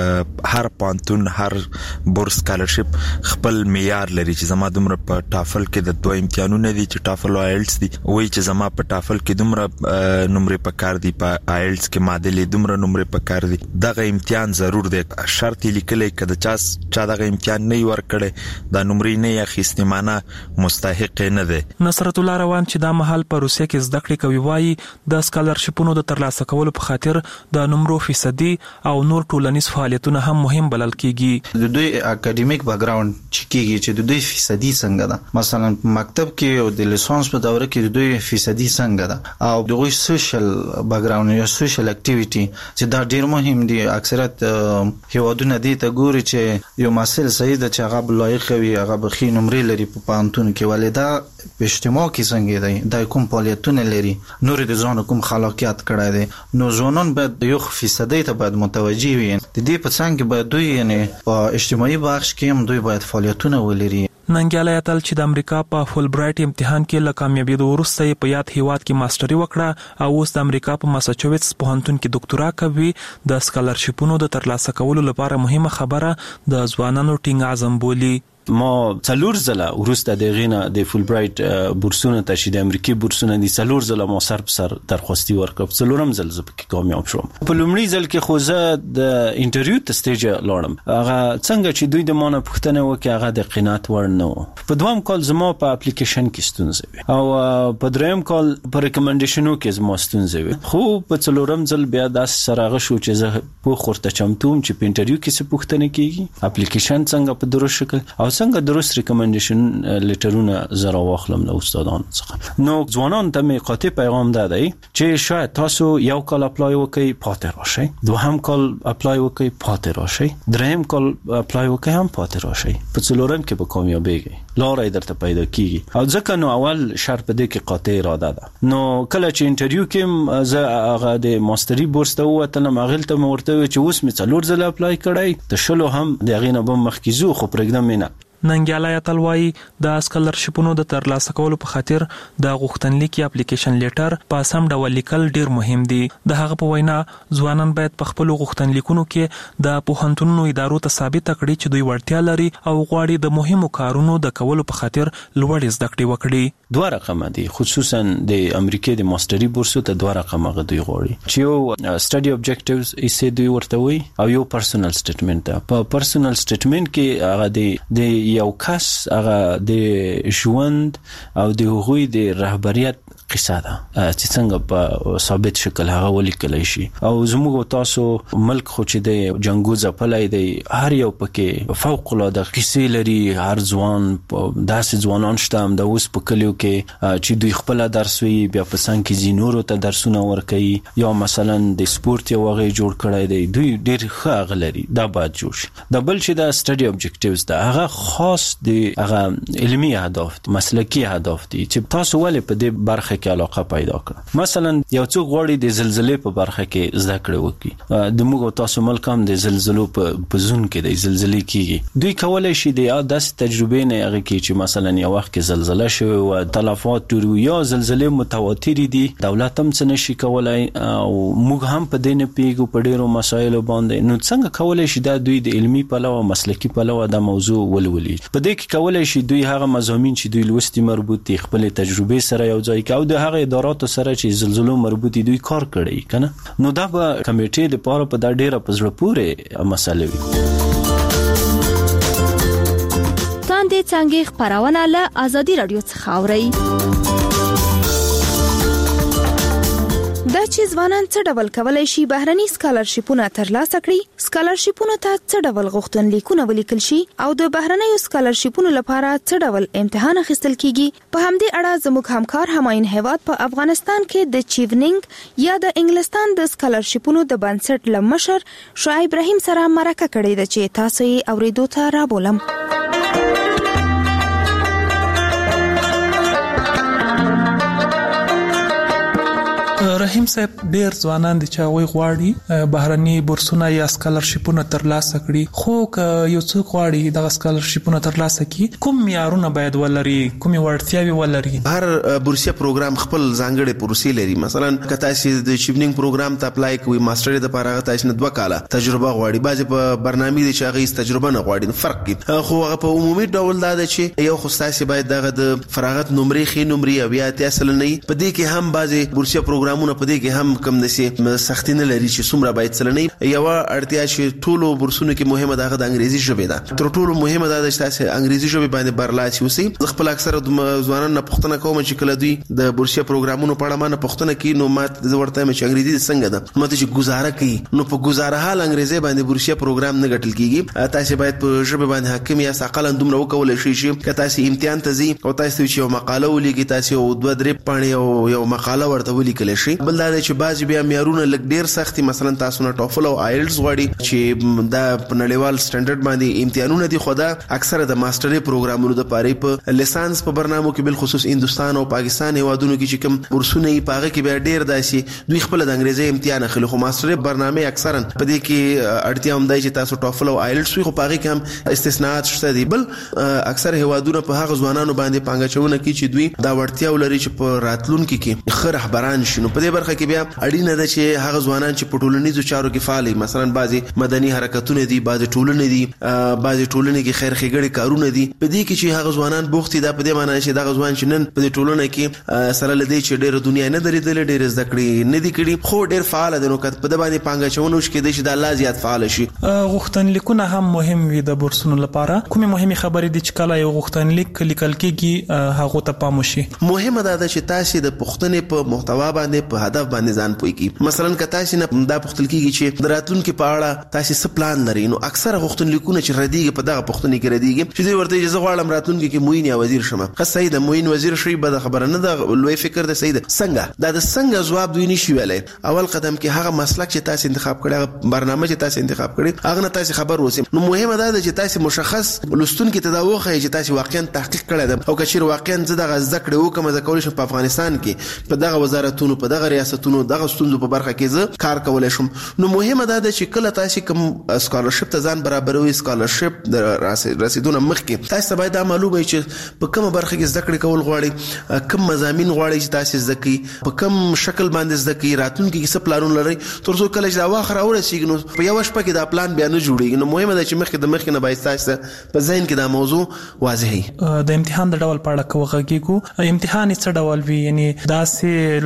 د هر پوهنتون هر بورس سکالرشیپ خپل معیار لري چې زما دومره په ټافل کې د دوه امتحانونه دي چې ټافل او آیلس دي، وایي چې زما په ټافل کې دومره نمرې پکار دي، په آیلس کې معادلې دومره نمرې پکار دي. دغه امتحان ضرور دی، شرط لیکلی کده چا چا دغه امتحان نه ورکړي دا نمرې نه اخیستې معنی مستحق نه دی. نصرت الله روان چې دا مهال په روسیه کې زده کړې کوي وایي د سکالرشیپونو د ترلاسه کولو په خاطر د نمرو فیصدي او نور ټولنیز فعالیتونه هم مهم بلل کیږي. د دوی اکیډمیک بیک ګراوند چې کیږي چې د دوی فیصدي څنګه ده، مثلا په مکتب کې او د لیسانس په دوره کې د دوی فیصدي څنګه ده او دغه سوشل بیک ګراوند یا سوشل اکټیویټي چې دا ډیر مهم دي. اکثریت هیوادونه دې ته ګوري چې یو محصل صحیح ده چې هغه لایق وي، هغه بخي نمرې لري په پانتون کې، ولې دا په اجتماع کې څنګه دی، دا کوم فعالیتونه لري، نور د ځان کوم خلاقیت کړی دی. نو ځوانان باید یو فیصدي ته باید متوجي وي. د دې په څنګه باید دوی یعنی په اجتماعي بخش کې هم دوی باید فعالیتونه ولري. ننګیالی اتل چې د امریکا په فول برایټ امتحان کې له کامیابیدو وروسته په یاد هیواد کې ماستري وکړه او اوس د امریکا په ماساچوټس پوهنتون کې ډاکټورا کوي. د سکالرشیپونو د ترلاسه کولو لپاره مهمه خبره د ځوانانو ټینګ عزم بولي. ما څلور ځله وروسته د غینا د فول برایټ بورسونه ته چې د امریکای بورسونه دي څلور ځله ما سر په سر درخواستي ورکړم، څلورم ځل زه پکې کامیاب شوم. په لومړي ځل کې خو زه د انټرویو ته سټیج لاړم، هغه څنګه چې دوی د مانه پوښتنه وکړه هغه د قناعت وړ نه و. په دویم کال زما په اپلیکیشن کې ستونزه وي او په دریم کال په ریکمنډیشنو کې زما ستونزه وي، خو په څلورم ځل بیا داس سره غشو چې زه په خورته چمتوم چې په انټرویو کې څه پوښتنه کیږي، اپلیکیشن څنګه په درست شکل او څنګه درست ریکمنډیشن لیټرونه زرا واخلم له استادانو څخه. نو ځوانان ته می قاطع پیغام ده چې شاید تاسو یو کال اپلای وکړئ پاتې راشئ، دوهم کال اپلای وکړئ پاتې راشئ، دریم کال اپلای وکړئ هم پاتې راشئ، په څلورم کې به کامیابیږئ، لارې درته پیدا کیږي. او ځکه نو اول شرط دې کې قاطع اراده ده. نو کله چې انټرویو کې زه هغه د ماستري بورس ته ووتلم، هغه ته مورته چې اوس می څلور ځله اپلای کړی، د شلو هم د غینه به مخکې زو خو پرېږدم نه. ننګیالی اتل وایي د سکالرشیپونو د ترلاسه کولو په خاطر د غوښتنلیک یا اپلیکیشن لیټر په سم ډول لیکل ډیر مهم دي. د هغه په وینا ځوانان باید په خپل غوښتنلیکونو کې د پوهنتونونو ادارو ته ثابت کړي چې دوی وړتیا لري او غواړي د مهمو کارونو د کولو په خاطر لوړ زده کړې وکړي. دوه رقمه دي، خصوصا د امریکای د ماستري بورسو ته دوه رقمه غوډي غوړي چې یو سټډي اوبجیکټیوز یې دوی ورته وي او یو پرسونل سټیټمنټ ده. په پرسونل سټیټمنټ کې هغه د یو کس هغه د ژوند او د هغوی د رهبریت قصه ده چې څنګه په ثابت شکل هغه ولیکل شي. او زموږ تاسو ملک خو چې د جنگو ځپلای دی هر یو پکې فوق العاده قصې لري. هر ځوان داسې ځوانان شته هم د اوس په کلیو کې چې دوی خپل درس وی بیا په څنګه کې زینورو ته درسونه ورکوي یا مثلا د سپورت یو هغه جوړ کړی دی دوی ډېر ښه هغه لري دا باید جوړ شي. د بل چې د سټډي اوبجیکټیوز ده هغه خاص د هغه علمي اهداف دي مسلکي اهداف دي چې تاسو ولې په دې برخه کې علاقه پیدا کړه. مثلا یو څوک غواړي د زلزلې په برخه کې زده کړه وکړي د موږ تاسو ملک هم د زلزلو په زون کې د زلزلې کیږي دوی کولای شي د داسې تجربه نه هغه کې چې مثلا یو وخت کې زلزلہ شوه او تلفات ټول یا زلزلې متواتر دي دولت هم څه نشي کولای او موږ هم په دې نه پیګو په ډیرو مسایلو باندې نو څنګه کولای شي دا دوی د علمي پلوه مسلکي پلوه د موضوع ولولي. په دې کې کولای شي دوی هغه مضامین چې دوی لوستي مربوط دي خپل تجربه سره یو ځای کوي او د هغه اداراتو سره چې زلزلو مربوط دي دوی کار کړي کنه نو دا به کمیټې د پاره په دا ډیره پزړه پورې مسله وي. تاندې څنګه خبرونه له آزادي رادیو څخه اوري. دا چې ځوانان څه ډول کولای شي بهرني سکالرشیپونه ترلاسه کړي سکالرشیپونه ته څه ډول غوښتنلیکونه ولیکل شي او د بهرنیو سکالرشیپونو لپاره څه ډول امتحان اخیستل کیږي. په همدې اړه زموږ همکار همایون هیواد په افغانستان کې د چیونینګ یا د انګلستان د سکالرشیپونو د بنسټ لمشر شعیب رحیم سره مرکه کړې ده چې تاسو یې اوریدو ته رابولم. رحیم صاحب ډیر ځوانان دي چې وای غواړي بهرني بورسونه یا سکالرشیپونه ترلاسه کړي خو که یو څوک غواړي د سکالرشیپونه ترلاسه کړي کوم معیارونه باید ولري کوم وړتیاوي ولري؟ هر بورسیه پروګرام خپل ځانګړي پروسې لري. مثلا که تاسو د چیونینګ پروګرام ته اپلای کوئ ماستر د لپاره تاسو نه دوه کاله تجربه غواړي بعضي په برنامه دي چې هغه تجربه نه غواړي فرق کوي خو هغه په عمومي ډول دا ده چې یو خو تاسو باید دغه د فراغت نمرې خې نمرې بیا تاسو نه په دې کې هم بعضي بورسیه پروګرامونه په دې کې هم کم نشي سختي نه لري چې څومره باید څلنې یو اړتیا چې ټولو بورسونو کې مهمه ده د انګریزي ژبه ده تر ټولو مهمه ده چې تاسو انګریزي ژبه باندې برلاسي اوسئ. خپل اکثره ځوانان نه پښتنه کوم چې کله دوی د بورسیه پروګرامونو په اړه نه پښتنه کوي نو مات د ورته چې انګریزي څنګه ده ماته چې گزاره کوي نو په گزاره حال انګریزي باندې بورسیه پروګرام نه ګټل کیږي. تاسو باید په ژبه باندې حاکم یا ساقل دومره وکول شي چې تاسو امتحان ته ځي او تاسو چې یو مقاله ولیکي تاسو دوه درې پاڼې او یو مقاله ورته ولیکل شي. بل دا چې بعض بیا معیارونه لګ ډیر سختي مثلا تاسو نه ټوفل او آیلټس غواړي چې دا په نړیوال سټانډرډ باندې امتحانونه دي خو دا اکثره د ماستري پروګرامونو د پاره په لیسانس په برنامو کې بل خصوص هندستان او پاکستان هیوادونو کې چې کوم ورسونه یې پاغه کې بیا ډیر داسي دوی خپل د انګریزي امتحان اخلي خو ماستري برنامه اکثرا په دې کې اړتیا هم دی چې تاسو ټوفل او آیلټس خو پاغه کې هم استثناءات شته دي. بل اکثر هیوادونو په هغه ځوانانو باندې پانګچونه کوي چې دوی دا ورتیا ولري چې په راتلونکو کې خره رهبران شي. نو په دې برخه کې بیا اړینه ده چې هغه ځوانان چې په ټولنیزو چارو کې فعال دي مثلا بعضي مدني حرکتونه دي بعضي ټولنې دي بعضي ټولنې کې خیر ښېګړې کارونه دي په دې کې چې هغه ځوانان بوختي دا په دې معنی چې دا ځوان چې نن په دې ټولنه کې سره لدی چې ډېر دنیا نه درېدل ډېر زده کړې نه دي کړي خو ډېر فعال دي نو کته په دې باندې پانګه چونو چې د شي د الله زیات فعال شي. غوښتنلیکونه هم مهم وي د بورسونو لپاره کومه مهمه خبرې دي چې کله یو غوښتنلیک لیکل کېږي هغه ته پام وشي. مهمه ده چې تاسو د پښتنې په محتوا باندې په هدف باندې ځان پوي مثلا که تاسو نه دا پښتل کیږي چې دراتون کې پاړه تاسو څه پلان لرئ نو اکثره غوښتنلیکونه چې ردیږي په دغه پښتنې کې ردیږي چې دوی ورته اجازه غواړم راتلون کې موین یا وزیر شمه خاص سید موین وزیر شي به خبره نه ده لوی فکر ده سید څنګه دا د څنګه جواب دوی نشي ویلای. اول قدم کې هغه مسلک چې تاسو انتخاب کړی برنامه چې تاسو انتخاب کړی هغه نه تاسو خبر وسی نو مهمه ده چې تاسو مشخص لستون کې تداوخه چې تاسو واقعا تحقیق کړی ده او کچیر واقعا زده ذکر وکم ز کول شم په افغانستان کې په دغه وزارتونو په دغه ریاستونو دغه ستونزو په برخه کې ز کار کولای شم. نو مهمه ده چې کله تاسو کوم سکالرشپ ته ځان برابروي سکالرشپ د رسیدونه مخکې تاسو باید معلومه چې په کومه برخه کې زده کړې کول غواړي کوم مضامین غواړي چې تاسو زده کړئ په کوم شکل باندې زده کړئ راتلونکي کې څه پلانونه لري تر څو کله چې دا واخره ورسیږي نو په یو شپه کې دا پلان بیا نه جوړیږي. نو مهمه ده چې مخکې د مخکې نه باید تاسو په ذهن کې دا موضوع واضح وي. د امتحان د ډول په اړه کوغه کېږو امتحان څه ډول وي یعنی دا سه لند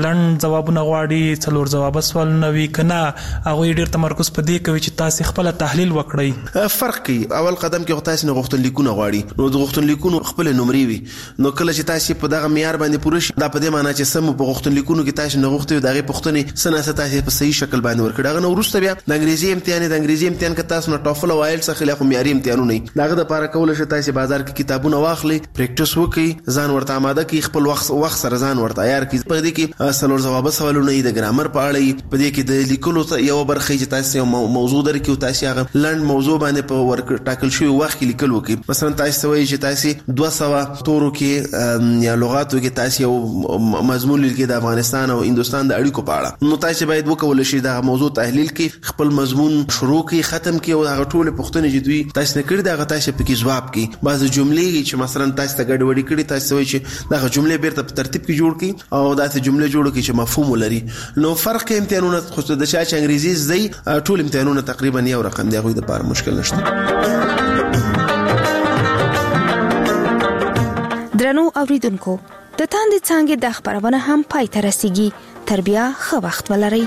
ځوابونه غواړي څلور ځواب سوالونه وي کنه هغه ډیر تمرکز په دې کوي چې تاسو خپل تحلیل وکړئ. فرق کوي. اول قدم کې تاسو نه غوښتل لیکونه غواړي نو د غوښتل لیکونو خپل نمرې وي نو کله چې تاسو په دغه معیار باندې پوره شي دا په دې معنی چې سم په غوښتل لیکونو کې تاسو نه غوښتل دغه پوښتنې سناسه تاسو په صحیح شکل باندې ورکړه. هغه نو ورسته بیا د انګریزي امتحان د انګریزي امتحان کې تاسو نه ټافل او آیل څخه له معیاري امتحانونه نه دغه د لپاره کول شي تاسو بازار کې کتابونه واخلي پریکټیس وکړي ځان ورته آماده کړئ خپل وخت وخت سره ځان ورته عیار کړئ. په دې کې څلور ځواب سوالونه د ګرامر په اړه په دې کې د لیکلو یو برخه چې تاسو موضوع درکې او تاسو هغه لند موضوع باندې په ورک ټاکل شوی وخت کې لیکل وکړي. مثلا تاسو وایي چې تاسو دوه سوه تورو کې یا لغاتو کې تاسو یو مضمون لیکي د افغانستان او هندستان د اړیکو په اړه نو تاسو باید وکول شي دا موضوع تحلیل کې خپل مضمون شروع کې ختم کې او هغه ټول پوښتنې چې دوی تاسو نه کړی دا تاسو په کې جواب کې بعض جملې چې مثلا تاسو ته ګډوډي کړي تاسو وایي چې دا جملې بیرته په ترتیب کې جوړ کړي او دا جملې جوړ کړي چې مفهوم ولري. نو فرق امتحانونه خو د شاشه انګریزي زی ټول امتحانونه تقریبا یو رقم دی غوې د لپاره مشکل نشته. درنو اوریدونکو د تاندې څنګه د خبرونه هم پای ته رسیږي. تر بیا ښه وخت ولرئ.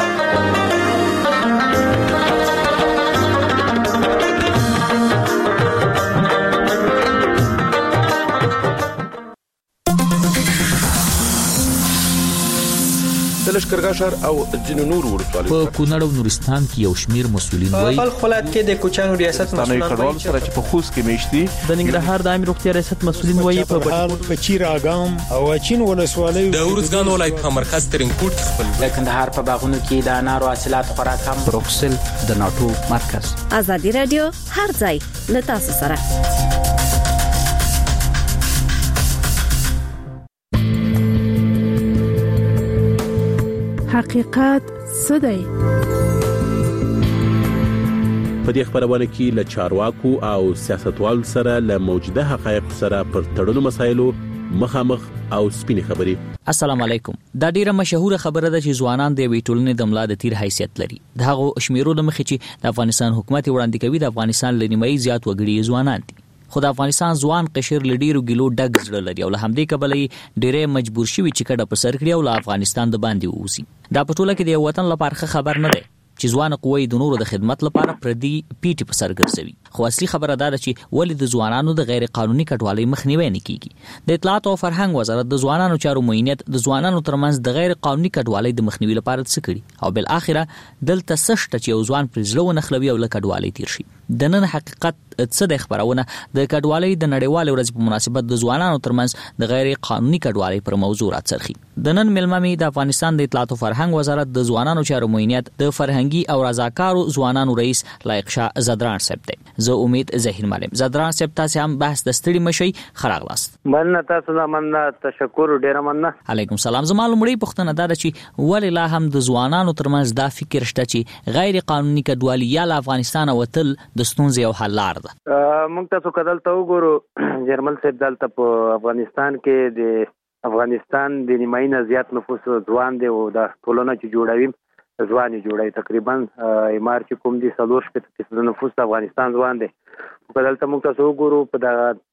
د لشکرګاه ښار او ځینو نورو ولسوالیو په کونړ او نورستان کې یو شمیر مسولین وایي په خپل ولایت کې د کوچانو ریاست مسولان وایي سره چې په خوست کې میشتي د ننګرهار د عامه روغتیا ریاست مسولین وایي په بهار په چیر اګام او اچین ولسوالیو د ورزګان ولایت په مرکز ترنکوټ خپل د کندهار په باغونو کې د انارو حاصلات خورا کم. بروکسل د ناتو مرکز. ازادي رادیو هر ځای له تاسو سره. حقیقت څه دی؟ په دې خبرونه کې له چارواکو او سیاستوالو سره له موجوده حقایق سره پر تړلو مسایلو مخامخ او سپینې خبرې. السلام علیکم. دا ډیره مشهوره خبره ده چې ځوانان د وی ټولنې د ملا د تیر حیثیت لري. دا هغه شمیرو د مخې چې د افغانستان حکومت وړاندې کوي د افغانستان لنیمایي زیات وګړي ځوانان دي. خو د افغانستان ځوان قشر لډیرو ګلو ډګ زړه لري او له همدې کبلې ډیره مجبور شوی چې کډه په سر کړی او له افغانستان د باندې ووسی. دا په ټوله کې د وطن لپاره خبر نه دی چې ځوان قوی د نورو د خدمت لپاره پردي پیټي په سر ګرځوي. خو اصلي خبره دا ده چې ولې د ځوانانو د غیر قانوني کډوالۍ مخنیوي نه کیږي. د اطلاعات او فرهنګ وزارت د ځوانانو چارو معینت د ځوانانو ترمنځ د غیر قانوني کډوالۍ د مخنیوي لپاره څه کړي او بل اخره دلته سشت چې یو ځوان پر ځلو نخلوي او له کډوالۍ تیر شي. د نن حقیقت څه د خبرونه د کډوالۍ د نړیوال ورځ په مناسبت د ځوانانو ترمنځ د غیر قانوني کډوالۍ پر موضوع راڅرخي. د نن ملمامي د افغانستان د اطلاعات او فرهنګ وزارت د ځوانانو چارو معینت د فرهنګي او رضاکارو ځوانانو رئیس لایق شاه زدران صاحب دی. زه امید زهیر معلم. زدران صاحب تاسو هم بحث د ستړي مشي خراغلاست. مننه تاسو نه مننه تشکر ډیر مننه. علیکم سلام. زه معلومړی پښتنه دا چې ولې لا هم د ځوانانو ترمنځ دا فکر شته چې غیر قانوني کډوالۍ یا افغانستان وتل د ستونزې او حل لار ده. موږ تاسو کدل ته وګورو جرمل صاحب دلته په افغانستان کې د افغانستان د نیمایي نه زیات نفوس ځوان دی او د ټولنه چې جوړوي ځوان جوړوي تقریبا ایمار چې کوم دي څلور شپږ فیصد نفوس د افغانستان ځوان دی. په دلته موږ تاسو وګورو په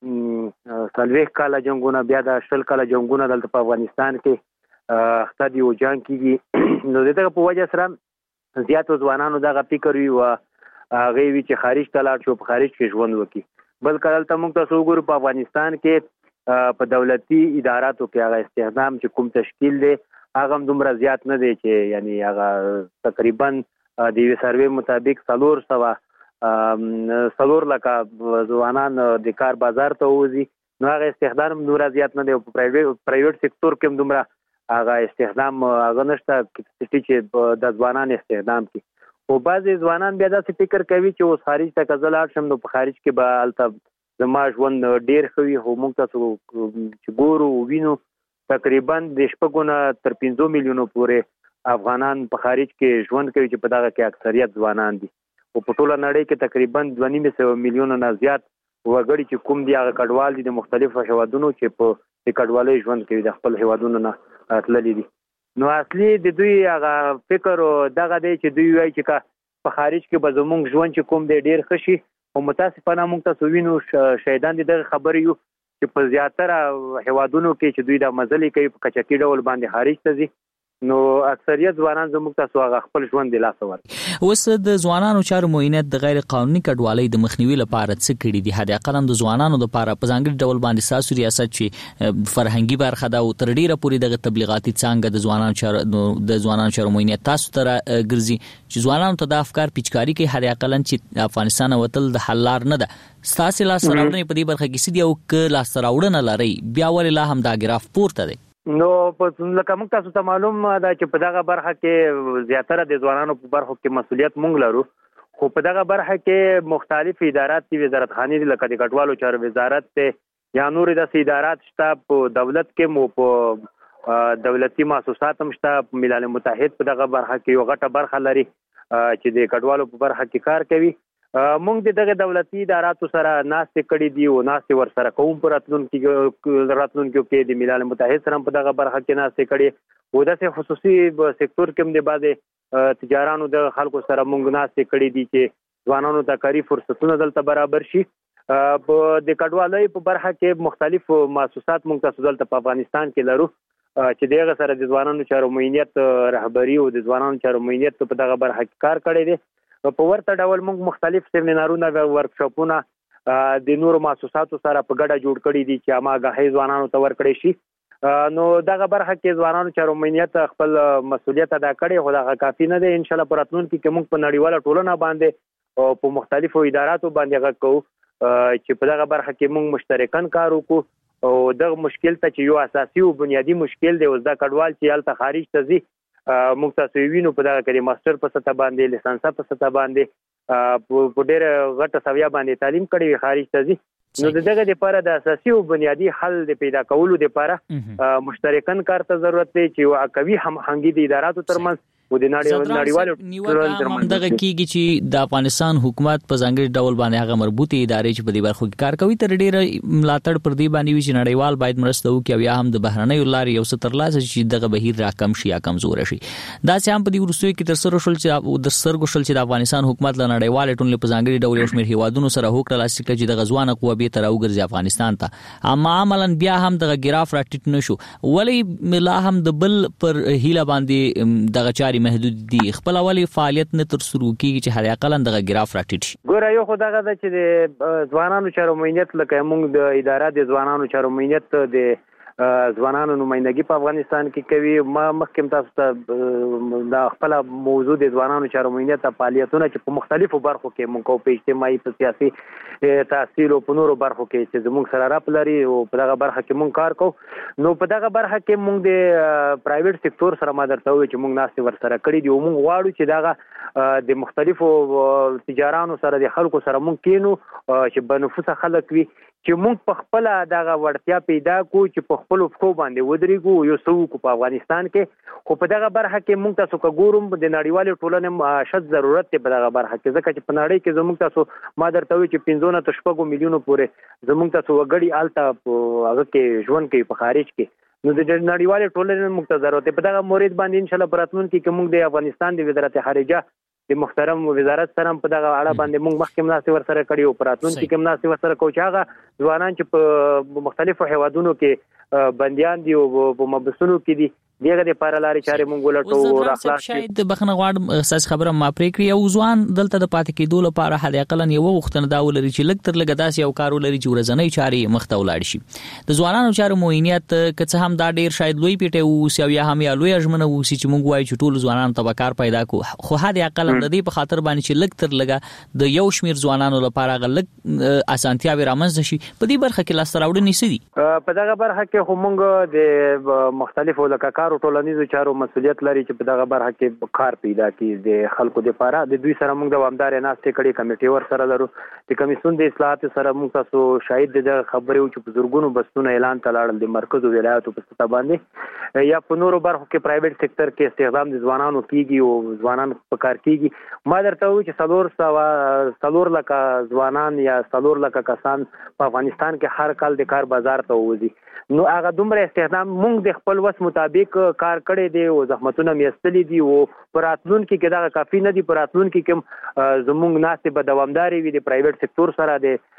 د څلوېښت کاله جنګونه بیا د شل کاله جنګونه دلته په افغانستان کې اخته دي او جنګ کېږي. نو دغه په وجه سره زیاتو ځوانانو دغه فکر وي او هغه وی چې خارج ته لاړ شو په خارج کې ژوند وکړي. بل کله ته موږ تاسو وګورو په افغانستان کې په دولتي اداراتو کې هغه استخدام چې کوم تشکیل دی هغه هم دومره زیات نه دی چې یعنی هغه تقریبا د یو سروې مطابق څلور سوه څلور لکه ځوانان د کار بازار ته وځي. نو هغه استخدام هم دومره زیات نه دی او په پرایویټ سکتور کې هم دومره هغه استخدام هغه نشته چې د ځوانان استخدام کړي. او بعضې ځوانان بیا داسې فکر کوي چې اوس خارج ته که زه لاړ شم نو په خارج کې به هلته زما ژوند ډېر ښه وي. خو موږ تاسو چې ګورو وینو تقریبا د شپږو نه تر پنځو میلیونو پورې افغانان په خارج کې ژوند کوي چې په دغه کې اکثریت ځوانان دي. او په ټوله نړۍ کې تقریبا دوه نیم سوه میلیونو نه زیات وګړي چې کوم دي هغه کډوال دي د مختلفو هیوادونو چې په دې کډوالۍ ژوند کوي د خپل هیوادونو نه تللي دي. نو اصلي د دوی هغه فکر دغه دی چې دوی وایي چې په خارج کې به زموږ ژوند چې کوم دی ډېر ښه شي. او متاسفانه موږ تاسو وینو شهیدان دي دغه خبرې یو چې په زیاتره هیوادونو کې چې دوی د مزلې کوي په کچکي ډول باندې خارج ته ځي نو اکثریت ځوانان زموږ تاسو هغه خپل ژوند د لاس ور اوس د ځوانانو چارو معاینات د غیر قانوني کډوالۍ د مخنیوي لپاره څه کړي دي؟ هدا قلم د ځوانانو لپاره په ځانګړي ډول باندې ساسو ریاست چې فرهنګي برخه دا او تر ډیره پورې د تبلیغاتي څنګه د ځوانانو چارو د ځوانانو چارو معاینات تاسو ته ګرځي چې ځوانانو ته د افکار پیچکاری کوي هدا قلم چې افغانستان وتل د حل لار نه ده. ستاسو لاس راوړنې په دې برخه کې سدي او ک لاس راوړنه لري بیا ول لا هم دا ګراف پورته دی. نو په لکه موږ تاسو ته معلوم ده چې په دغه برخه کې زیاتره د ځوانانو په برخه کې مسولیت موږ لرو، خو په دغه برخه کې مختلف ادارات دي، وزارت خانه دي، لکه د کډوالو چارو وزارت ته یا نور د ادارات شته، په دولت کې مو په دولتي مؤسسات هم شته، ملل متحد په دغه برخه کې یو غټه برخه لري چې د کډوالو په برخه کې کار کوي. موږ د دغه دولتي اداراتو سره ناستې کړې دي او ناستې ور سره کوم پر راتلونکي راتلونکي کې د ملل متحد سره په دغه برخه کې ناستې کړې او د خصوصي سکتور کې هم د بعضې تجارانو د خلکو سره موږ ناستې کړې دي چې ځوانانو ته کاري فرصتونه دلته برابر شي. په د کډوالۍ په برخه کې مختلف مؤسسات موږ تاسو دلته په افغانستان کې لرو چې دغه سره د ځوانانو چارو معاینت رهبری او د ځوانانو چارو معاینت په دغه برخه کې کار کړی دی. په ورته ډول موږ مختلف سیمینارونه او ورکشاپونه د نورو مؤسساتو سره په ګډه جوړ کړي دي چې اماګاهي ځوانانو ته ورکړي شي. نو دغه برخه کې ځوانانو چارو معاینت خپل مسولیت ادا کړي، خو دغه کافي نه دی. ان شاء الله پر راتلونکي کې موږ په نړیواله ټولنه باندې او په مختلفو اداراتو باندې غږ چې په دغه برخه کې موږ مشترکاً کار وکړو او دغه مشکل ته چې یو اساسي او بنیادی مشکل دی اوس د کډوال چې هلته خارج ته ځي موږ تاسو وینو په دغه کې ماستر په سطح باندې لیسانس په سطح باندې په ډېر غټه سویا باندې تعلیم کړي خارج ته ځي. نو دغه لپاره د اساسي او بنیادی حل د پیدا کولو لپاره مشترکاً کار ته ضرورت دی چې یو قوي همغږي د اداراتو ترمنځ او د نړیوالو ترمنځ دغه کیږي چې د افغانستان حکومت په ځانګړي ډول باندې هغه مربوطه ادارې چې په دې برخو کې کار کوي تر ډیره ملاتړ پر دې باندې وي چې نړیوال باید مرسته وکړي او یا هم د بهرنۍ لارې یو څه ترلاسه چې دغه بهیر راکم شي یا کمزور شي. دا چې هم په دې ورستوي کې تر سره شول چې د سرګو شول چې د افغانستان حکومت له نړیوال ټولنې په ځانګړي ډول یو شمېر هیوادونو سره هوکړه لاسلیک کړي چې د غزوان قوه به تر اوګرځي افغانستان ته، اما عملاً بیا هم دغه ګراف راټیټ نشو. ولی ملا هم د بل پر هیله باندې دغه چاري محدود دي، خپل اولی فعالیت نه تر سره کیږي چې هر اقل دغه ګراف راټیټ شي. ګوره یو خو دغه چې د ځوانانو چارو معاینت لکه موږ د ادارې د ځوانانو چارو معاینت د ځوانانو نمائندګي په افغانستان کې کوي. ما مخکې تاسو ته د خپل موضوع د ځوانانو چارو معاینت فعالیتونه چې په مختلفو برخو کې موږ په اجتماعي په سیاسي تحصیل او په نورو برخو کې چې زموږ سره راپ لري او په دغه برخه کې موږ کار کوو. نو په دغه برخه کې موږ د پرایویټ سکتور سره ما درته وایي چې موږ ناستې ور سره کړي دي او موږ غواړو چې دغه د مختلفو تجارانو سره د خلکو سره موږ کینو چې بنفوسه خلک وي چې موږ په خپل دغه وړتیا پیدا کو چې په خپل فکو باندې ودرېګو یو څو کو په افغانستان کې. خو په دغه برخه کې موږ تاسو کوګورم د نړیوالې ټولنې شت ضرورت دی په دغه برخه کې، ځکه چې په نړۍ کې زموږ تاسو ما درته وایي چې پنځه نه تر شپږو میلیونو پورې زموږ تاسو وګړي الته هغه کې ژوند کوي په خارج کې. نو د نړیوالې ټولنې موږ ته ضرورت دی په دغه مورید باندې ان شاء الله په راتلونکي کې موږ د افغانستان د وزارت خارجه د محترم وزارت سره په دغه اړه باندې موږ مخکې مناسب ور سره کړی او پراتون کې مناسب ور سره کوو چې هغه ځوانان چې په مختلفو هیوادونو کې بنديان دي او په مبسونو کې دي دغه د پاره لاري چارې مونږ ولټو او راخلاص شاید بخنه غواړم اساس خبره ما پرې کړی او ځوان دلته د پاتې کېدو لپاره هدا اقلن یو وختنه دا ولري چې لکتر لګ داس یو کار ولري چې ورځنی چارې مخته ولاړ شي. د ځوانانو چارو معاینت که څه هم دا ډیر شاید لوی پیټه او سی یا هم یا لوی اجمنه و چې مونږ وایو چې ټول ځوانانو ته کار پیدا کو، خو هدا اقلن د دې په خاطر باندې چې لکتر لګ د یو شمیر ځوانانو لپاره غلط اسانتیا ورامنځ شي. په دې برخه کې لاس راوړنې سدي په دغه برخه کې خو مونږ د مختلفو لکارو ټولنیزو چارو مسولیت لري چې په دغه برخه کې کار پیدا کړي د خلکو لپاره. د دوی سره موږ دوامدار ناستې کړي، کمیټې ور سره لرو، د کمیسیون د اصلاحات سره موږ تاسو شاهد د خبرې او چې په زورګونو بسونه اعلان تلاړل د مرکز او ولایتو په سطح باندې یا په نورو برخو کې پرایویټ سکتور کې استخدام د ځوانانو کیږي او ځوانان په کار کیږي. ما درته وایي چې څلور سوه څلور لکه ځوانان یا څلور لکه کسان په افغانستان کې هر کال د کار بازار ته وځي. نو هغه دومره استخدام موږ د خپل وس مطابق کار کړی دی او زحمتونه میستلي دي او پراتلونکو کې دا کافي نه دي. پراتلونکو کې زموږ ناستې به دوامداري وي د پرایویټ سکتور سره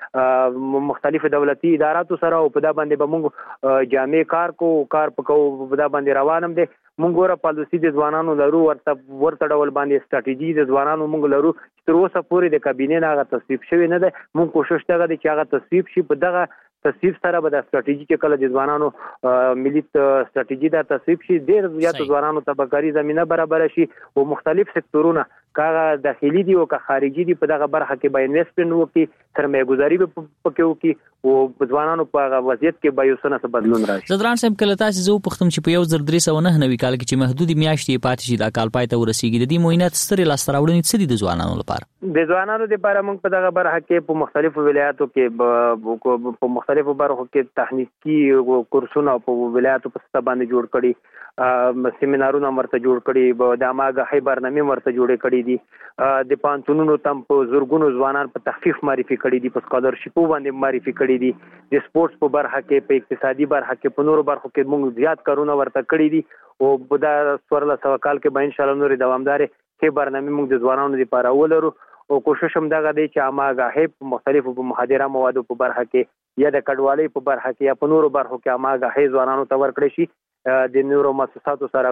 د مختلفو دولتي اداراتو سره او په دا باندې به موږ جامع کار کو کار پکو په دا باندې روانم دي. مونږ ګوره پالیسي د ځوانانو لرو ورته ورته ډول باندې ستراتیژي د ځوانانو مونږ لرو تر اوسه پورې د کابینې نه هغه تصویب شوی نه ده. مونږ کوشش کوو چې هغه تصویب شي. په دغه تصویب سره به د ستراتیژي چې کله د ځوانانو ملي ستراتیژي دا تصویب شي ډېر زیات ځوانانو ته به کاري زمينه برابر شي او مختلف سکتورونه کاغه داخلي دي او که خارجي دي په دغه برخه کې به انویسټمنټ وکړي سرمایه گذاري به پکې وکړي او ځوانانو په هغه وضعیت کې به یو څه بدلون راشي. زدران صاحب کله تاسو زه پختم چې په یو ځل درې سوه نه نوي کال کې چې محدودي میاشتې پاتې شي دا کال پای ته ورسیږي د دې معاینات سترې لاس راوړنې څه دي د ځوانانو لپاره؟ د ځوانانو لپاره موږ په دغه برخه کې په مختلفو ولایاتو کې په مختلفو برخو کې تخنیکی کورسونه په ولایاتو په سطح باندې جوړ کړي سیمینارونه مرته جوړ کړي د اماګه برنامه مرته جوړې کړي دي د پانتونونو تم په زورګونو ځوانان په تخفیف معرفي کړي دي په سکالرشپ باندې معرفي کړي دي د سپورتس په برخه کې په اقتصادي برخه کې په نورو برخو کې موږ زیات کارونه ورته کړي دي او په دا سورله سو کال کې به ان شاء الله نور دوامدار کې برنامه موږ د ځوانانو لپاره ولرو او کوشش هم دا غدي چې اماګه په مختلفو په محاضره موادو په برخه کې یا د کډوالۍ په برخه کې یا په نورو برخو کې اماګه ځوانانو ته ورکړي شي د نورو مؤسساتو سره او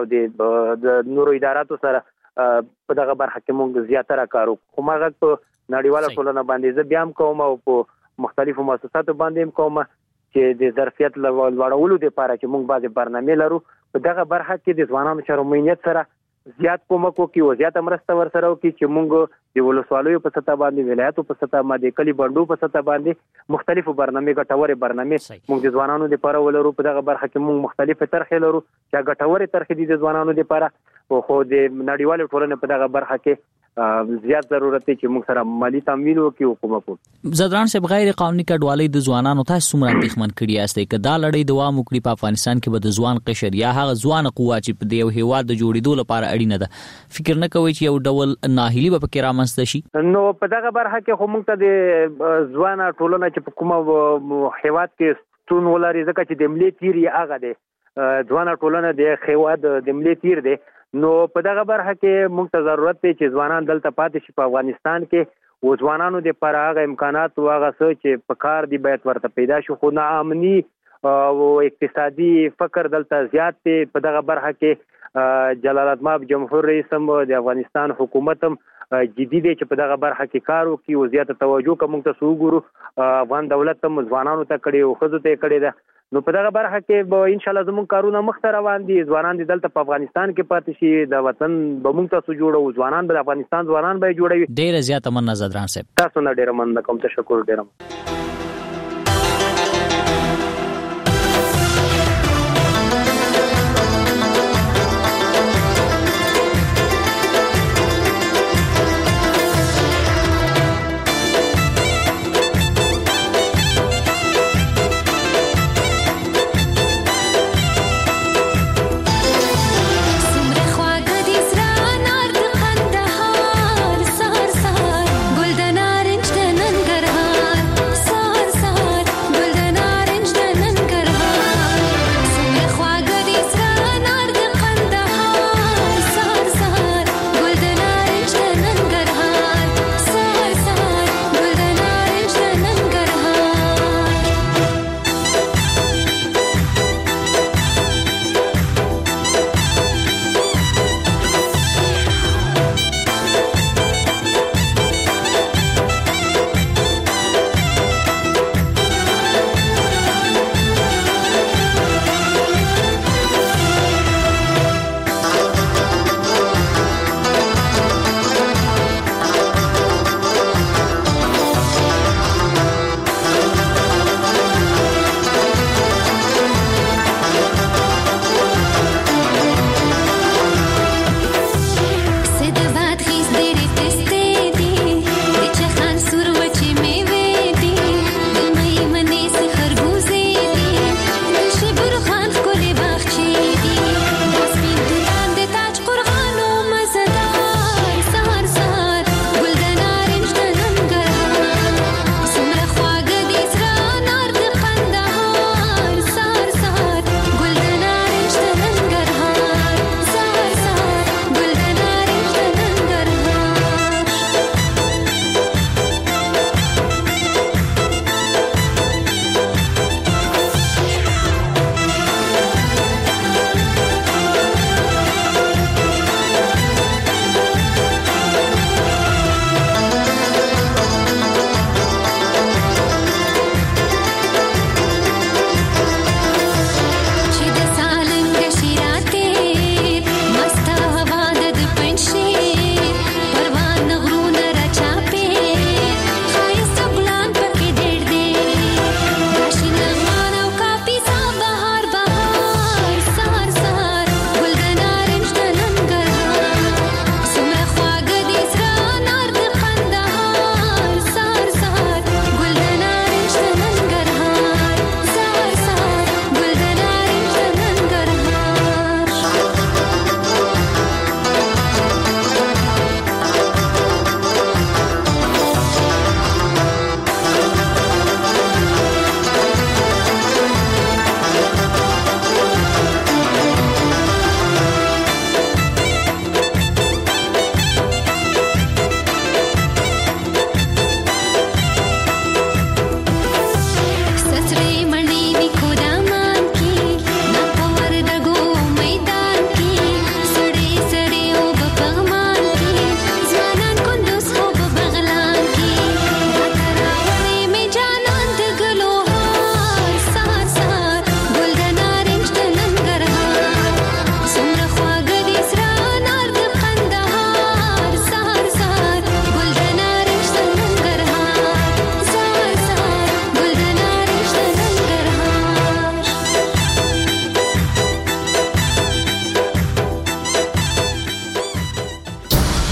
د نورو اداراتو سره په دغه برخه کې موږ زیاتره کارو کومه په نړیواله ټولنه باندې زه بیا هم کوم او په مختلفو مؤسساتو باندې کوم چې د ظرفیت لوړولو لپاره چې موږ بعضې برنامې لرو په دغه برخه کې د ځوانانو سره مینیت سره زیات کومک وکړي او زیاته مرسته ورسره وکړي چې موږ د ولسوالیو په سطح باندې ولایتو په سطح باندې کلی بندو په سطح باندې مختلفو برنامې ګټورې برنامې موږ د ځوانانو لپاره ولرو. په دغه برخه کې موږ مختلفه طرحې لرو چې ګټورې طرحې دي د ځوانانو لپاره او خو د نړیوالو ټولنې په دغه برخه کې زیات ضرورت دی چې موږ سره مالی تمویل وکړو کومه کو زدران صاحب غیر قانوني کډوالۍ د ځوانانو ته څومره اندېښمن کړي یاستئ که دا لړۍ دوام وکړي په افغانستان کې به د ځوان قشر یا هغه ځوان قوه چې په یو هیواد د جوړېدو لپاره اړینه ده فکر نه کوي چې یو ډول ناهیلي به پکې رامنځته شي؟ نو په دغه برخه کې خو موږ ته د ځوان ټولنه چې په کومه هیواد کې ستون ولري ځکه چې د ملي تیر یې هغه دی ځوان ټولنه د هیواد د ملي تیر دی نو په دغه برخه کې موږ ته ضرورت دی چې ځوانان دلته پاتې شي په افغانستان کې او ځوانانو د لپاره هغه امکانات او هغه څه چې په کار دی باید ورته پیدا شي خو نه امني او اقتصادي فکر دلته زیات دی. په دغه برخه کې جلال آباد جمهور رئیس هم د افغانستان حکومت هم جدي دی چې په دغه برخه کې کار وکړي او زیاته توجه کوم ته وګورو. افغان دولت هم ځوانانو ته کړي او خزو ته کړي ده نو په دغه برخه کې به ان شاء الله زموږ کارونه مخته روان دي. ځوانان دي دلته په افغانستان کې پاتې شي د وطن به موږ تاسو جوړو ځوانان به افغانستان ځوانان به جوړوي. ډېر زیات مننه زدران صاحب. تاسو نه ډېر مننه کوم تشکر ډېر